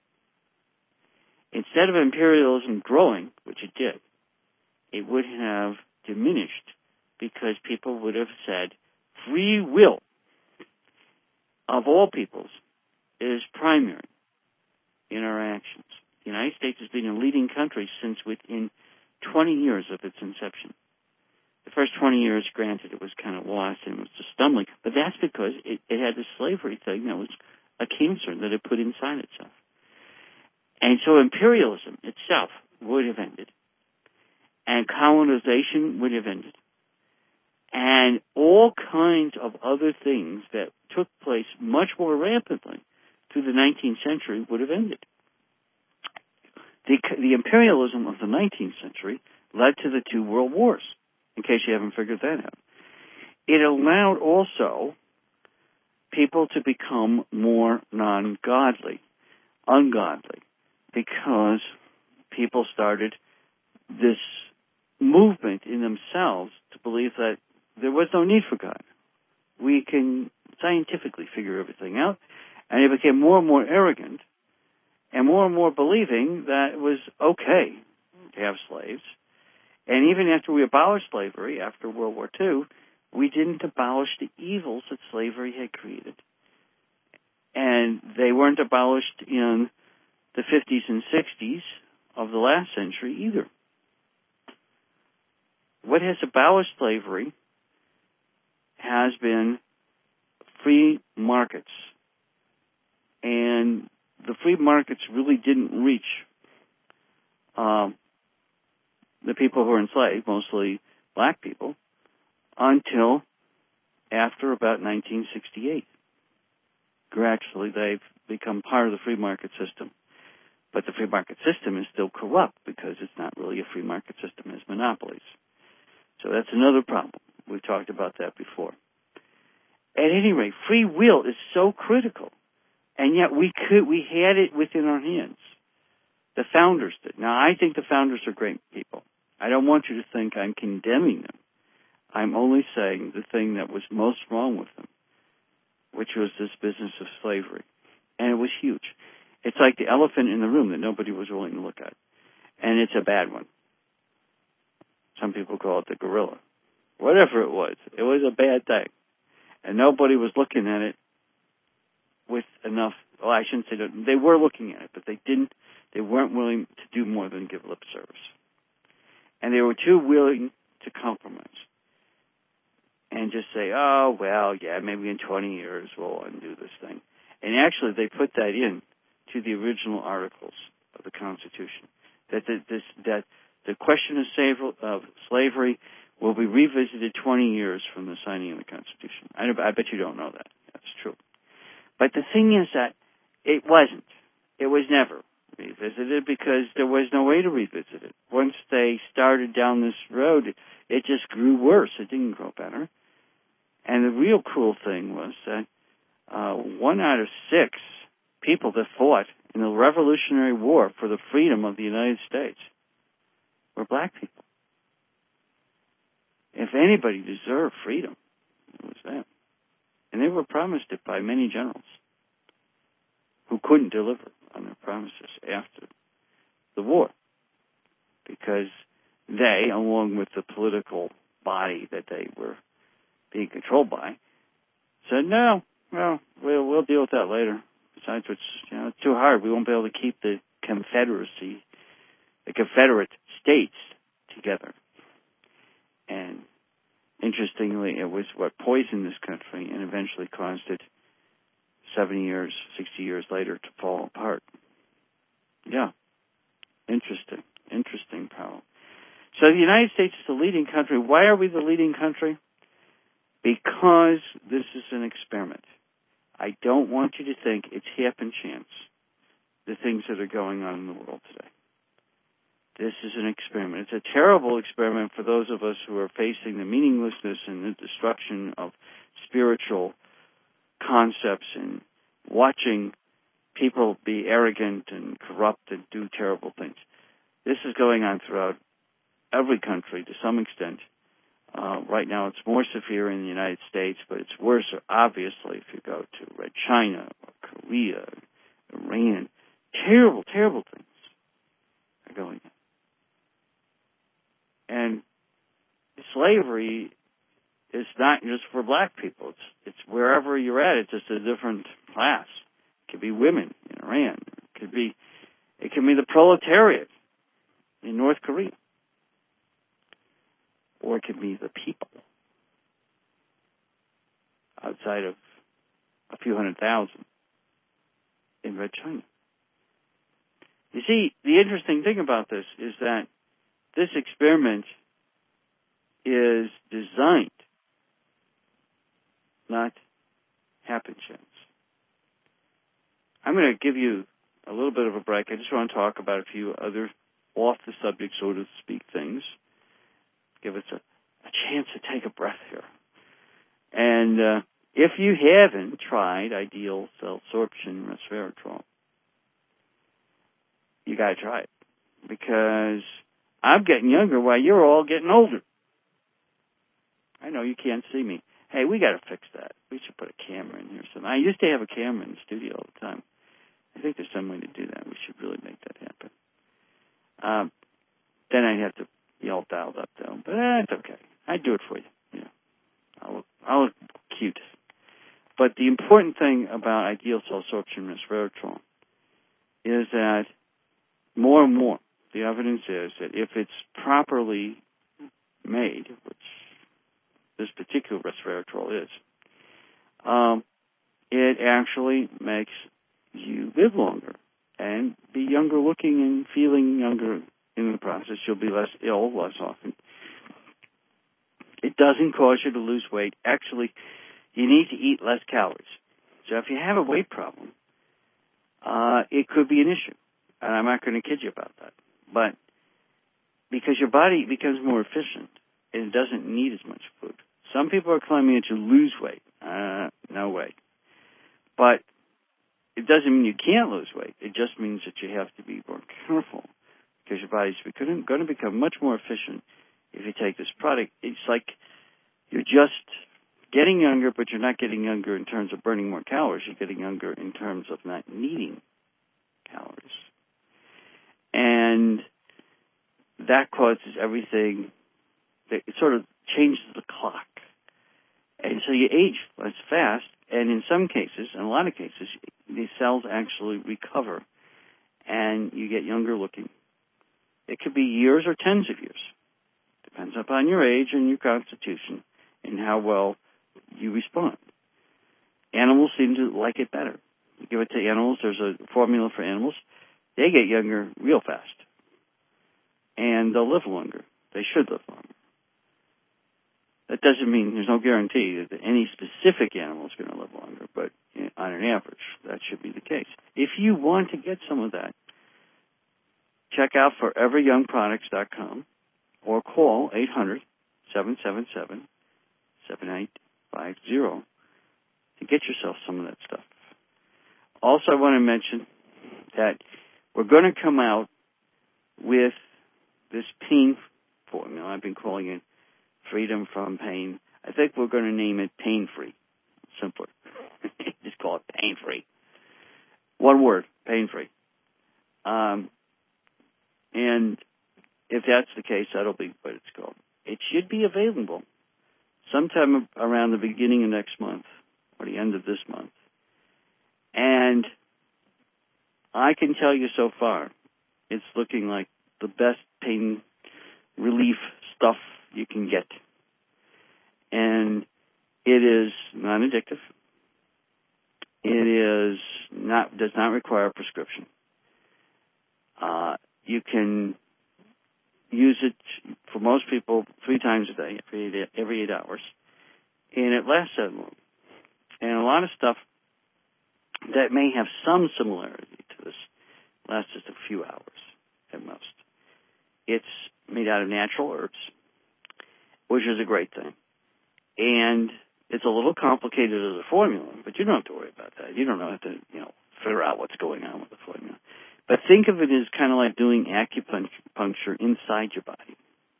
Instead of imperialism growing, which it did, it would have diminished because people would have said free will of all peoples is primary in our actions. The United States has been a leading country since within 20 years of its inception. The first 20 years, granted, it was kind of lost and it was just stumbling, but that's because it had the slavery thing that was a cancer that it put inside itself. And so imperialism itself would have ended, and colonization would have ended, and all kinds of other things that took place much more rapidly through the 19th century would have ended. The imperialism of the 19th century led to the two world wars, in case you haven't figured that out. It allowed also people to become more ungodly, because people started this movement in themselves to believe that there was no need for God. We can scientifically figure everything out, and they became more and more arrogant and more believing that it was okay to have slaves. And even after we abolished slavery, after World War II, we didn't abolish the evils that slavery had created. And they weren't abolished in the 50s and 60s of the last century either. What has abolished slavery has been free markets. And the free markets really didn't reach the people who were enslaved, mostly black people, until after about 1968. Gradually, they've become part of the free market system. But the free market system is still corrupt because it's not really a free market system, it's monopolies. So that's another problem. We've talked about that before. At any rate, free will is so critical. And yet we had it within our hands. The founders did. Now, I think the founders are great people. I don't want you to think I'm condemning them. I'm only saying the thing that was most wrong with them, which was this business of slavery. And it was huge. It's like the elephant in the room that nobody was willing to look at. And it's a bad one. Some people call it the gorilla. Whatever it was a bad thing. And nobody was looking at it with enough, well, I shouldn't say that, they were looking at it, but they weren't willing to do more than give lip service. And they were too willing to compromise and just say, oh, well, yeah, maybe in 20 years we'll undo this thing. And actually they put that in to the original articles of the Constitution, that the question of slavery will be revisited 20 years from the signing of the Constitution. I bet you don't know that. That's true. But the thing is that it wasn't. It was never revisited because there was no way to revisit it. Once they started down this road, it just grew worse. It didn't grow better. And the real cruel thing was that 1 out of 6 people that fought in the Revolutionary War for the freedom of the United States were black people. If anybody deserved freedom, it was them. And they were promised it by many generals who couldn't deliver on their promises after the war because they, along with the political body that they were being controlled by, said, no, well, we'll deal with that later. Besides, it's too hard. We won't be able to keep the Confederacy, the Confederate States together. And interestingly, it was what poisoned this country and eventually caused it 70 years, 60 years later to fall apart. Yeah. Interesting, Powell. So the United States is the leading country. Why are we the leading country? Because this is an experiment. I don't want you to think it's happen chance, the things that are going on in the world today. This is an experiment. It's a terrible experiment for those of us who are facing the meaninglessness and the destruction of spiritual concepts and watching people be arrogant and corrupt and do terrible things. This is going on throughout every country to some extent. Right now it's more severe in the United States, but it's worse, obviously, if you go to Red China or Korea, Iran. Terrible, terrible things are going on. And slavery is not just for black people. It's wherever you're at. It's just a different class. It could be women in Iran. It could be the proletariat in North Korea. Or it could be the people outside of a few 100,000 in Red China. You see, the interesting thing about this is that this experiment is designed, not happen chance. I'm going to give you a little bit of a break. I just want to talk about a few other off-the-subject, so to speak, things. Give us a chance to take a breath here. And if you haven't tried ideal cell-sorption resveratrol, you got to try it. Because I'm getting younger while you're all getting older. I know you can't see me. Hey, we got to fix that. We should put a camera in here. I used to have a camera in the studio all the time. I think there's some way to do that. We should really make that happen. Then I'd have to be all dialed up, though. But it's okay. I'd do it for you. Yeah. I'll look cute. But the important thing about ideal cell-sorption resveratrol is that more and more the evidence is that if it's properly made, which this particular resveratrol is, it actually makes you live longer and be younger looking and feeling younger in the process. You'll be less ill less often. It doesn't cause you to lose weight. Actually, you need to eat less calories. So if you have a weight problem, it could be an issue. And I'm not going to kid you about that. But because your body becomes more efficient, and it doesn't need as much food. Some people are claiming it to lose weight. No way. But it doesn't mean you can't lose weight. It just means that you have to be more careful because your body's going to become much more efficient if you take this product. It's like you're just getting younger, but you're not getting younger in terms of burning more calories. You're getting younger in terms of not needing calories. And that causes everything, it sort of changes the clock. And so you age less fast, and in some cases, in a lot of cases, the cells actually recover, and you get younger looking. It could be years or tens of years. Depends upon your age and your constitution and how well you respond. Animals seem to like it better. You give it to animals, there's a formula for animals. They get younger real fast. And they'll live longer. They should live longer. That doesn't mean there's no guarantee that any specific animal is going to live longer, but on an average, that should be the case. If you want to get some of that, check out foreveryoungproducts.com or call 800-777-7850 to get yourself some of that stuff. Also, I want to mention that we're going to come out with this pain formula. I've been calling it Freedom from Pain. I think we're going to name it Pain-Free. Simpler. Just call it Pain-Free. One word, Pain-Free. And if that's the case, that'll be what it's called. It should be available sometime around the beginning of next month or the end of this month. And I can tell you so far, it's looking like the best pain relief stuff you can get. And it is non-addictive. It does not require a prescription. You can use it for most people 3 times a day, every 8 hours. And it lasts that long. And a lot of stuff that may have some similarity to this lasts just a few hours at most. It's made out of natural herbs, which is a great thing. And it's a little complicated as a formula, but you don't have to worry about that. You don't have to, figure out what's going on with the formula. But think of it as kind of like doing acupuncture inside your body.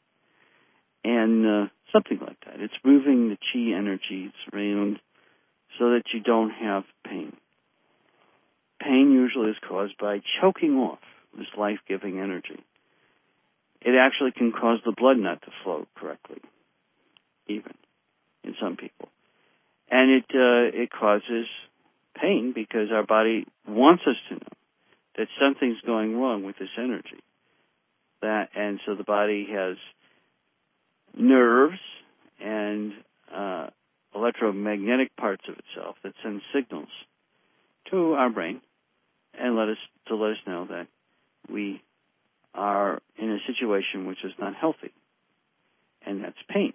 And something like that. It's moving the chi energies around so that you don't have pain. Pain usually is caused by choking off this life-giving energy. It actually can cause the blood not to flow correctly, even in some people. And it causes pain because our body wants us to know that something's going wrong with this energy. And so the body has nerves and electromagnetic parts of itself that send signals to our brain and let us know that we are in a situation which is not healthy, and that's pain.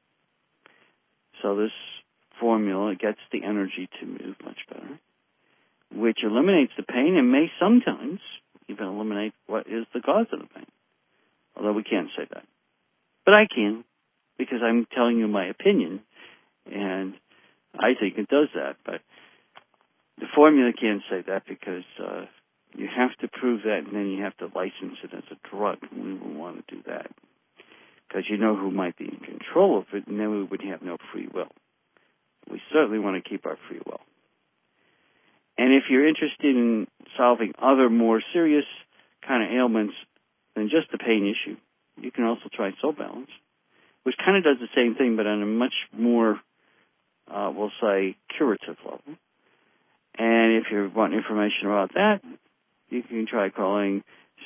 So this formula gets the energy to move much better, which eliminates the pain and may sometimes even eliminate what is the cause of the pain, although we can't say that. But I can, because I'm telling you my opinion, and I think it does that. But the formula can't say that because you have to prove that, and then you have to license it as a drug. We wouldn't want to do that because you know who might be in control of it, and then we would have no free will. We certainly want to keep our free will. And if you're interested in solving other more serious kind of ailments than just the pain issue, you can also try Soul Balance, which kind of does the same thing, but on a much more, we'll say, curative level. And if you want information about that, you can try calling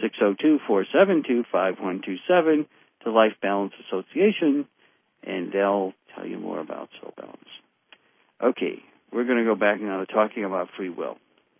602-472-5127 to Life Balance Association, and they'll tell you more about Soul Balance. Okay, we're going to go back now to talking about free will.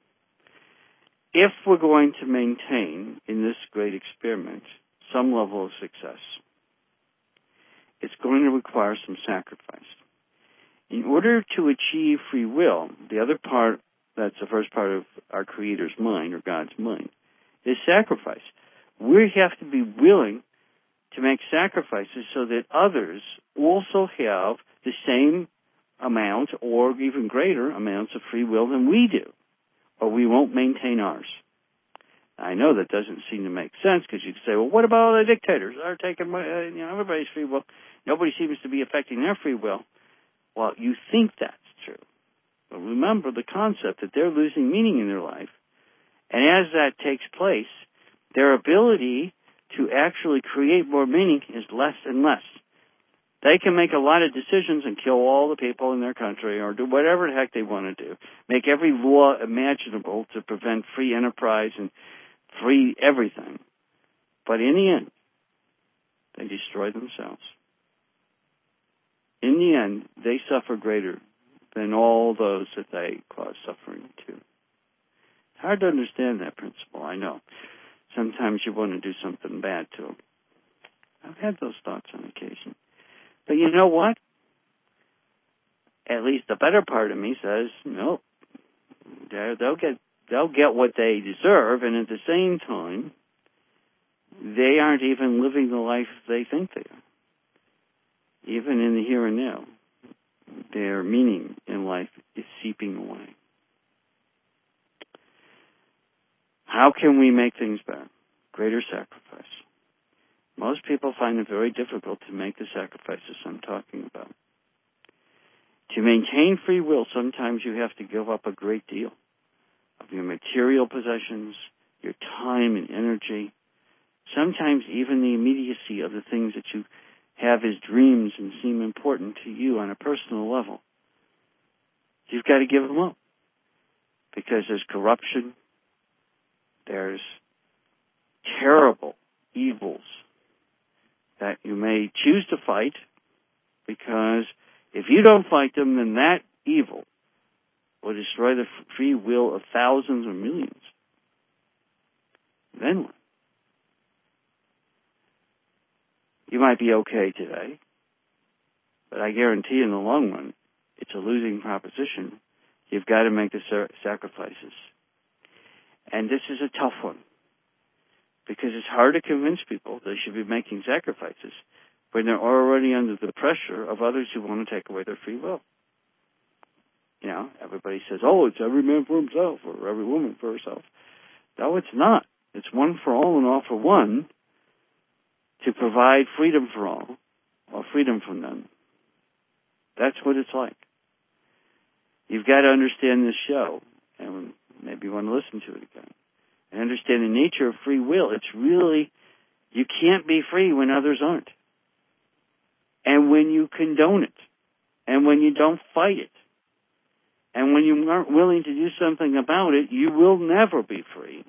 If we're going to maintain in this great experiment some level of success, it's going to require some sacrifice. In order to achieve free will, the other part, that's the first part of our Creator's mind, or God's mind, is sacrifice. We have to be willing to make sacrifices so that others also have the same amount or even greater amounts of free will than we do, but we won't maintain ours. I know that doesn't seem to make sense because you say, well, what about all the dictators? They're taking everybody's free will. Nobody seems to be affecting their free will. Well, you think that's true. But remember the concept that they're losing meaning in their life. And as that takes place, their ability to actually create more meaning is less and less. They can make a lot of decisions and kill all the people in their country or do whatever the heck they want to do. Make every law imaginable to prevent free enterprise and free everything. But in the end, they destroy themselves. In the end, they suffer greater than all those that they cause suffering to. It's hard to understand that principle, I know. Sometimes you want to do something bad to them. I've had those thoughts on occasion. But you know what? At least the better part of me says, no, they'll get what they deserve, and at the same time, they aren't even living the life they think they are. Even in the here and now, their meaning in life is seeping away. How can we make things better? Greater sacrifice. Most people find it very difficult to make the sacrifices I'm talking about. To maintain free will, sometimes you have to give up a great deal of your material possessions, your time and energy, sometimes even the immediacy of the things that you have as dreams and seem important to you on a personal level. You've got to give them up because there's corruption, there's terrible evils that you may choose to fight, because if you don't fight them, then that evil will destroy the free will of thousands or millions. Then what? You might be okay today, but I guarantee in the long run, it's a losing proposition. You've got to make the sacrifices. And this is a tough one, because it's hard to convince people they should be making sacrifices when they're already under the pressure of others who want to take away their free will. You know, everybody says, oh, it's every man for himself or every woman for herself. No, it's not. It's one for all and all for one, to provide freedom for all or freedom from none. That's what it's like. You've got to understand this show, and maybe you want to listen to it again, and understand the nature of free will. It's really, you can't be free when others aren't. And when you condone it, and when you don't fight it, and when you aren't willing to do something about it, you will never be free.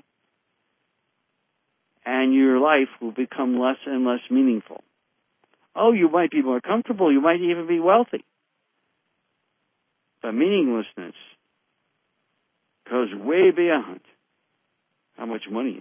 And your life will become less and less meaningful. Oh, you might be more comfortable. You might even be wealthy. But meaninglessness goes way beyond how much money you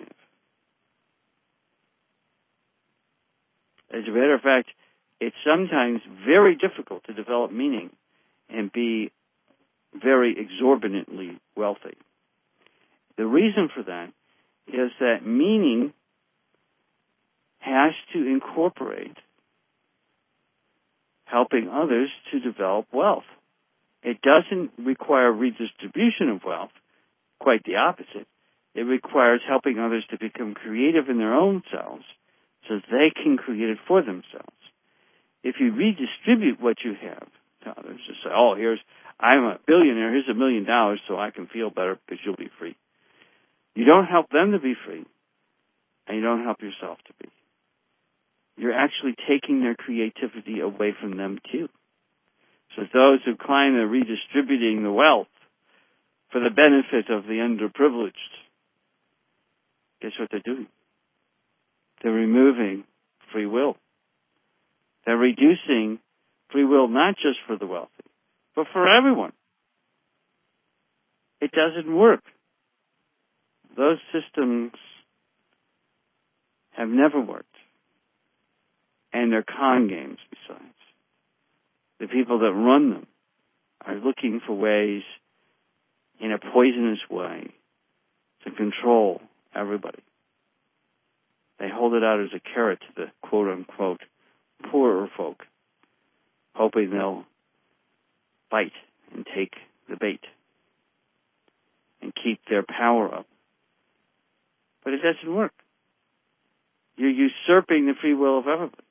have. As a matter of fact, it's sometimes very difficult to develop meaning and be very exorbitantly wealthy. The reason for that is that meaning has to incorporate helping others to develop wealth. It doesn't require redistribution of wealth, quite the opposite. It requires helping others to become creative in their own selves so they can create it for themselves. If you redistribute what you have to others, just say, oh, I'm a billionaire, here's $1 million so I can feel better because you'll be free. You don't help them to be free, and you don't help yourself to be. You're actually taking their creativity away from them too. So those who claim they're redistributing the wealth for the benefit of the underprivileged, guess what they're doing? They're removing free will. They're reducing free will not just for the wealthy, but for everyone. It doesn't work. Those systems have never worked. And they're con games besides. The people that run them are looking for ways, in a poisonous way, to control everybody. They hold it out as a carrot to the quote-unquote poorer folk, hoping they'll bite and take the bait and keep their power up. But it doesn't work. You're usurping the free will of everybody.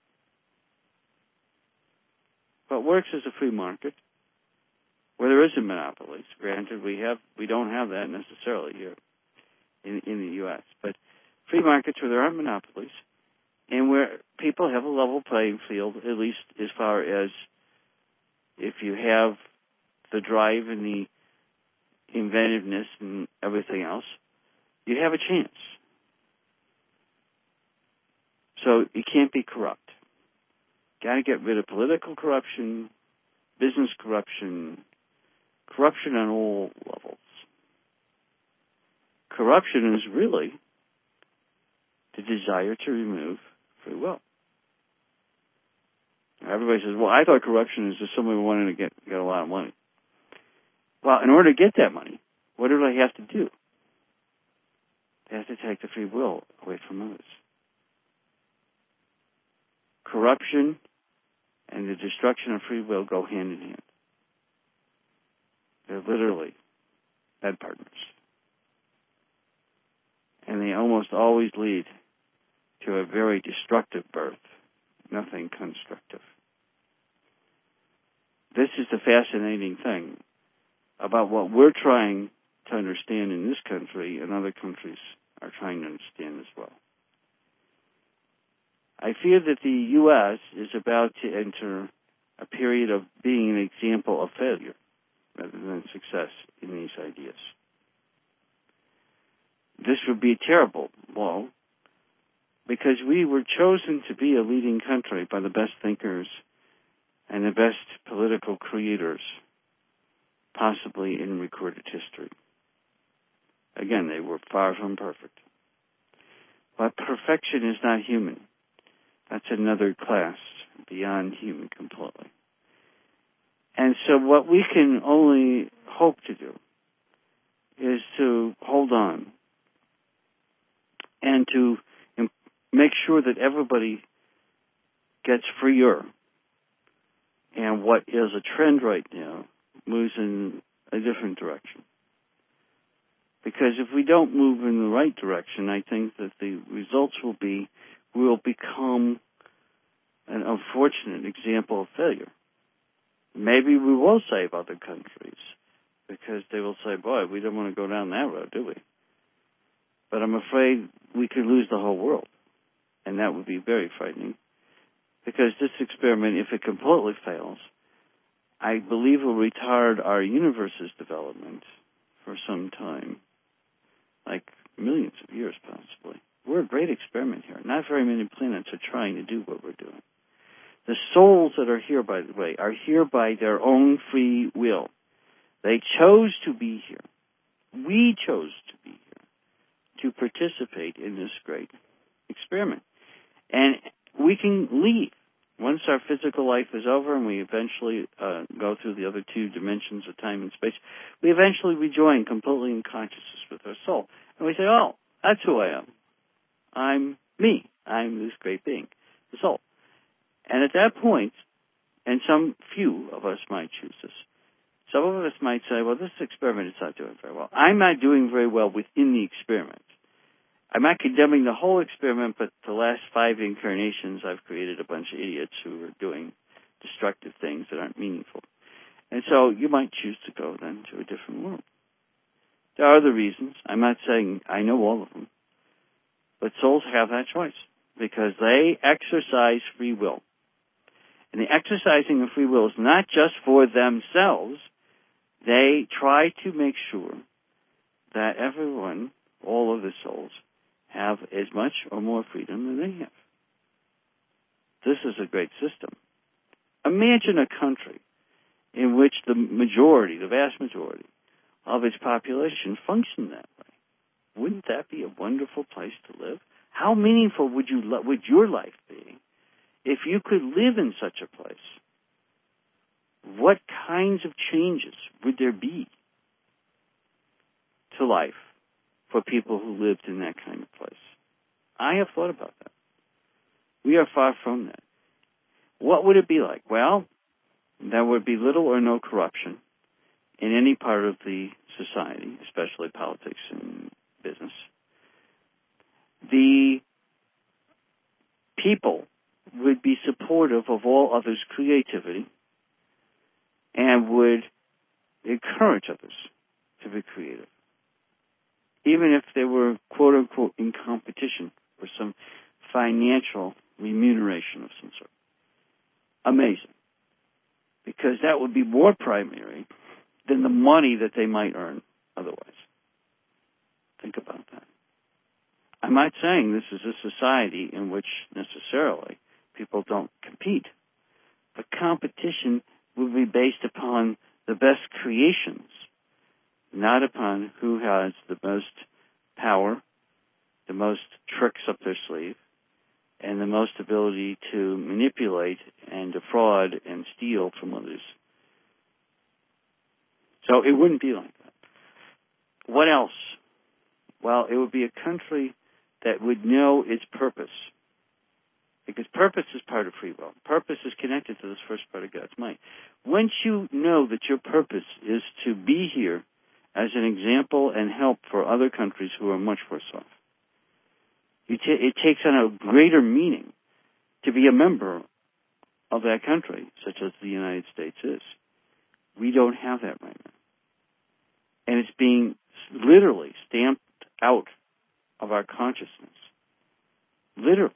What works is a free market where there isn't monopolies. Granted, we don't have that necessarily here in the U.S., but free markets where there aren't monopolies and where people have a level playing field, at least as far as if you have the drive and the inventiveness and everything else, you have a chance. So you can't be corrupt. Got to get rid of political corruption, business corruption, corruption on all levels. Corruption is really the desire to remove free will. Everybody says, well, I thought corruption is just somebody wanting to get a lot of money. Well, in order to get that money, what do they have to do? They have to take the free will away from others. Corruption and the destruction of free will go hand in hand. They're literally bed partners. And they almost always lead to a very destructive birth, nothing constructive. This is the fascinating thing about what we're trying to understand in this country and other countries are trying to understand as well. I fear that the U.S. is about to enter a period of being an example of failure rather than success in these ideas. This would be a terrible blow because we were chosen to be a leading country by the best thinkers and the best political creators possibly in recorded history. Again, they were far from perfect. But perfection is not human. That's another class beyond human completely. And so what we can only hope to do is to hold on and to make sure that everybody gets freer. And what is a trend right now moves in a different direction. Because if we don't move in the right direction, I think that the results will be we'll become an unfortunate example of failure. Maybe we will save other countries because they will say, boy, we don't want to go down that road, do we? But I'm afraid we could lose the whole world, and that would be very frightening because this experiment, if it completely fails, I believe will retard our universe's development for some time, like millions of years possibly. We're a great experiment here. Not very many planets are trying to do what we're doing. The souls that are here, by the way, are here by their own free will. They chose to be here. We chose to be here to participate in this great experiment. And we can leave. Once our physical life is over and we eventually go through the other two dimensions of time and space, we eventually rejoin completely in consciousness with our soul. And we say, oh, that's who I am. I'm me. I'm this great being, the soul. And at that point, and some few of us might choose this, some of us might say, well, this experiment is not doing very well. I'm not doing very well within the experiment. I'm not condemning the whole experiment, but the last 5 incarnations, I've created a bunch of idiots who are doing destructive things that aren't meaningful. And so you might choose to go then to a different world. There are other reasons. I'm not saying I know all of them. But souls have that choice because they exercise free will. And the exercising of free will is not just for themselves. They try to make sure that everyone, all of the souls, have as much or more freedom than they have. This is a great system. Imagine a country in which the majority, the vast majority, of its population function that way. Wouldn't that be a wonderful place to live? How meaningful would your life be if you could live in such a place? What kinds of changes would there be to life for people who lived in that kind of place? I have thought about that. We are far from that. What would it be like? Well, there would be little or no corruption in any part of the society, especially politics and business, the people would be supportive of all others' creativity and would encourage others to be creative, even if they were, quote-unquote, in competition for some financial remuneration of some sort. Amazing. Because that would be more primary than the money that they might earn otherwise. Think about that. I'm not saying this is a society in which necessarily people don't compete, but competition will be based upon the best creations, not upon who has the most power, the most tricks up their sleeve, and the most ability to manipulate and defraud and steal from others. So it wouldn't be like that. What else? Well, it would be a country that would know its purpose. Because purpose is part of free will. Purpose is connected to this first part of God's mind. Once you know that your purpose is to be here as an example and help for other countries who are much worse off, it takes on a greater meaning to be a member of that country, such as the United States is. We don't have that right now. And it's being literally stamped out of our consciousness. Literally.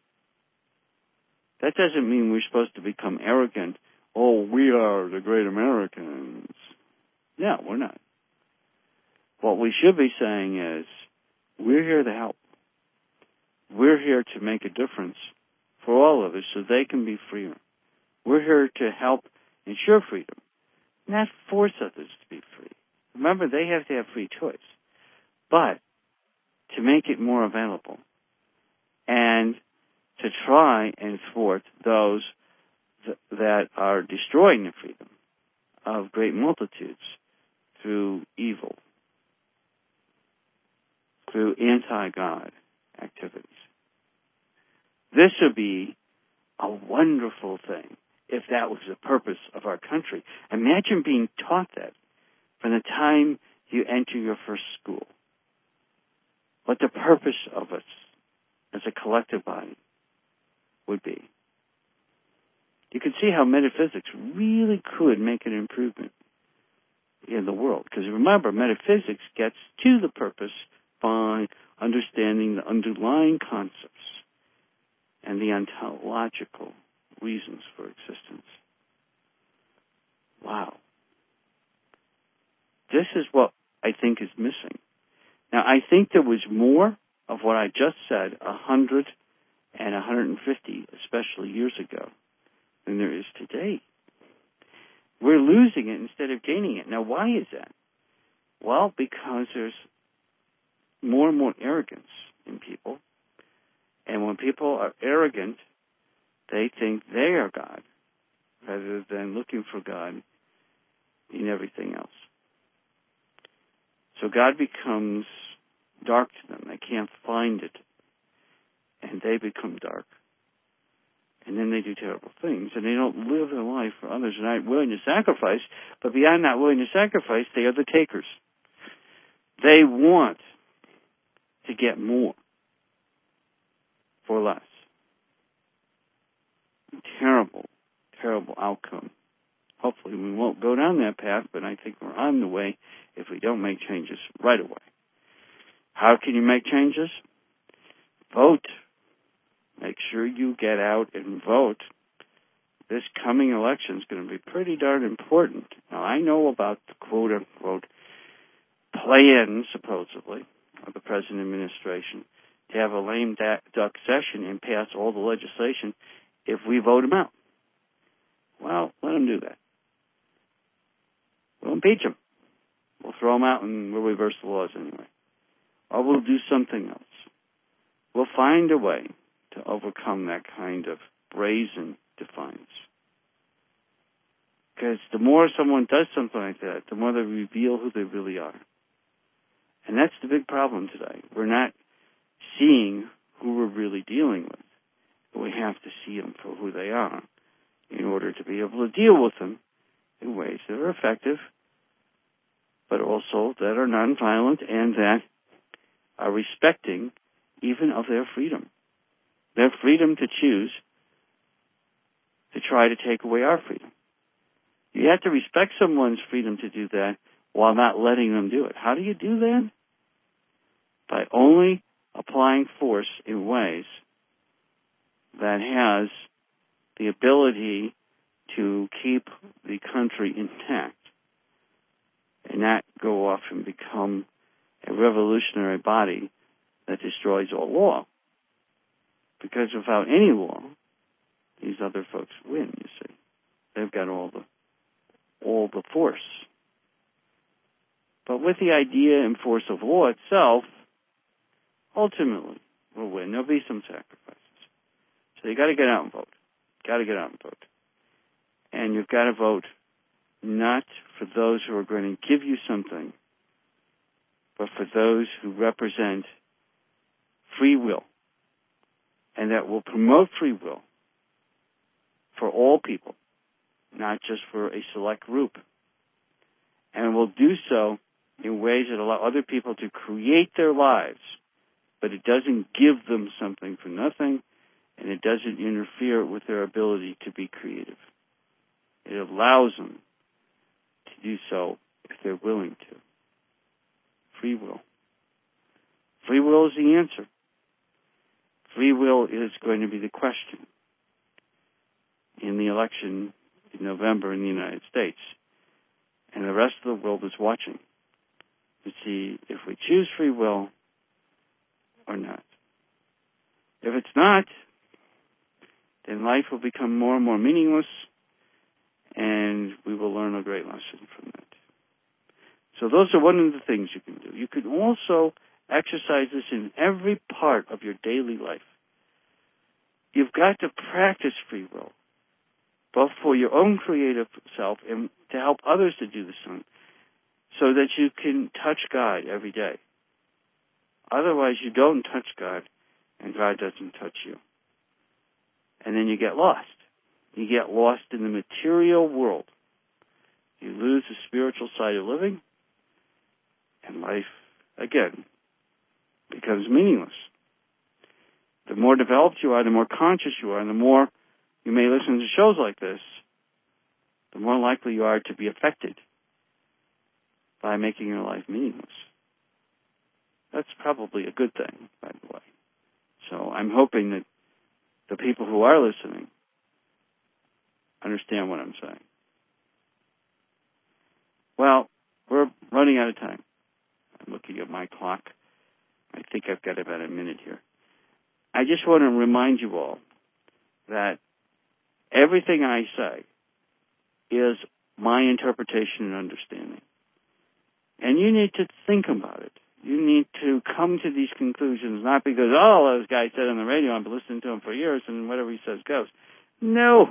That doesn't mean we're supposed to become arrogant. Oh, we are the great Americans. No, we're not. What we should be saying is, we're here to help. We're here to make a difference for all of us so they can be freer. We're here to help ensure freedom, not force others to be free. Remember, they have to have free choice, but to make it more available and to try and thwart those that are destroying the freedom of great multitudes through evil, through anti-God activities. This would be a wonderful thing if that was the purpose of our country. Imagine being taught that from the time you enter your first school. What the purpose of us as a collective body would be. You can see how metaphysics really could make an improvement in the world. Because remember, metaphysics gets to the purpose by understanding the underlying concepts and the ontological reasons for existence. Wow. This is what I think is missing. Now, I think there was more of what I just said 100 and 150, especially years ago, than there is today. We're losing it instead of gaining it. Now, why is that? Well, because there's more and more arrogance in people. And when people are arrogant, they think they are God, rather than looking for God in everything else. So God becomes dark to them. They can't find it. And they become dark. And then they do terrible things. And they don't live their life for others. They're not willing to sacrifice. But beyond not willing to sacrifice, they are the takers. They want to get more for less. Terrible, terrible outcome. Hopefully we won't go down that path, but I think we're on the way if we don't make changes right away. How can you make changes? Vote. Make sure you get out and vote. This coming election is going to be pretty darn important. Now, I know about the quote-unquote plan, supposedly, of the present administration to have a lame duck session and pass all the legislation if we vote him out. Well, let them do that. We'll impeach him. We'll throw him out and we'll reverse the laws anyway. Or we'll do something else. We'll find a way to overcome that kind of brazen defiance. Because the more someone does something like that, the more they reveal who they really are. And that's the big problem today. We're not seeing who we're really dealing with. We have to see them for who they are in order to be able to deal with them in ways that are effective, but also that are nonviolent and that are respecting even of their freedom. Their freedom to choose to try to take away our freedom. You have to respect someone's freedom to do that while not letting them do it. How do you do that? By only applying force in ways that has the ability to keep the country intact and not go off and become a revolutionary body that destroys all law. Because without any law, these other folks win, you see. They've got all the force. But with the idea and force of law itself, ultimately we'll win. There'll be some sacrifices. So you got to get out and vote. Got to get out and vote. And you've got to vote not for those who are going to give you something, but for those who represent free will, and that will promote free will for all people, not just for a select group. And will do so in ways that allow other people to create their lives, but it doesn't give them something for nothing, and it doesn't interfere with their ability to be creative. It allows them to do so if they're willing to. Free will. Free will is the answer. Free will is going to be the question in the election in November in the United States. And the rest of the world is watching to see if we choose free will or not. If it's not, then life will become more and more meaningless, and we will learn a great lesson from that. So those are one of the things you can do. You can also exercise this in every part of your daily life. You've got to practice free will, both for your own creative self and to help others to do the same, so that you can touch God every day. Otherwise, you don't touch God, and God doesn't touch you. And then you get lost. You get lost in the material world. You lose the spiritual side of living, and life, again, becomes meaningless. The more developed you are, the more conscious you are, and the more you may listen to shows like this, the more likely you are to be affected by making your life meaningless. That's probably a good thing, by the way. So I'm hoping that the people who are listening understand what I'm saying. Well, we're running out of time. I'm looking at my clock. I think I've got about a minute here. I just want to remind you all that everything I say is my interpretation and understanding. And you need to think about it. You need to come to these conclusions, not because, oh, this guy said on the radio, I've been listening to him for years, and whatever he says goes. No.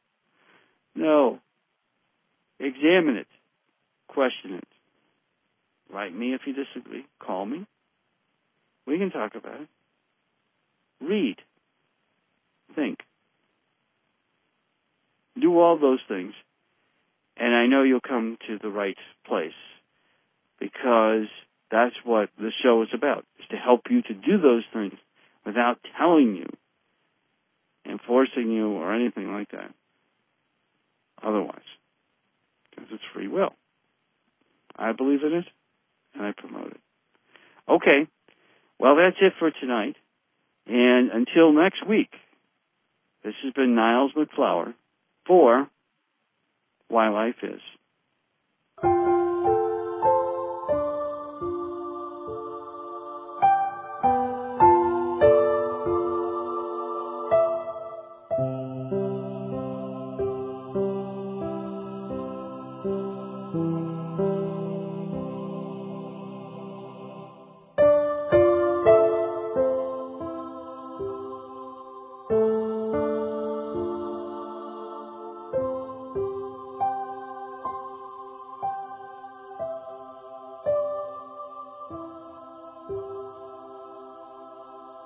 Examine it. Question it. Write me if you disagree. Call me. We can talk about it. Read. Think. Do all those things, and I know you'll come to the right place, because that's what the show is about, is to help you to do those things without telling you and forcing you or anything like that. Otherwise, because it's free will. I believe in it, and I promote it. Okay, well, that's it for tonight. And until next week, this has been Niles McFlower for Why Life Is.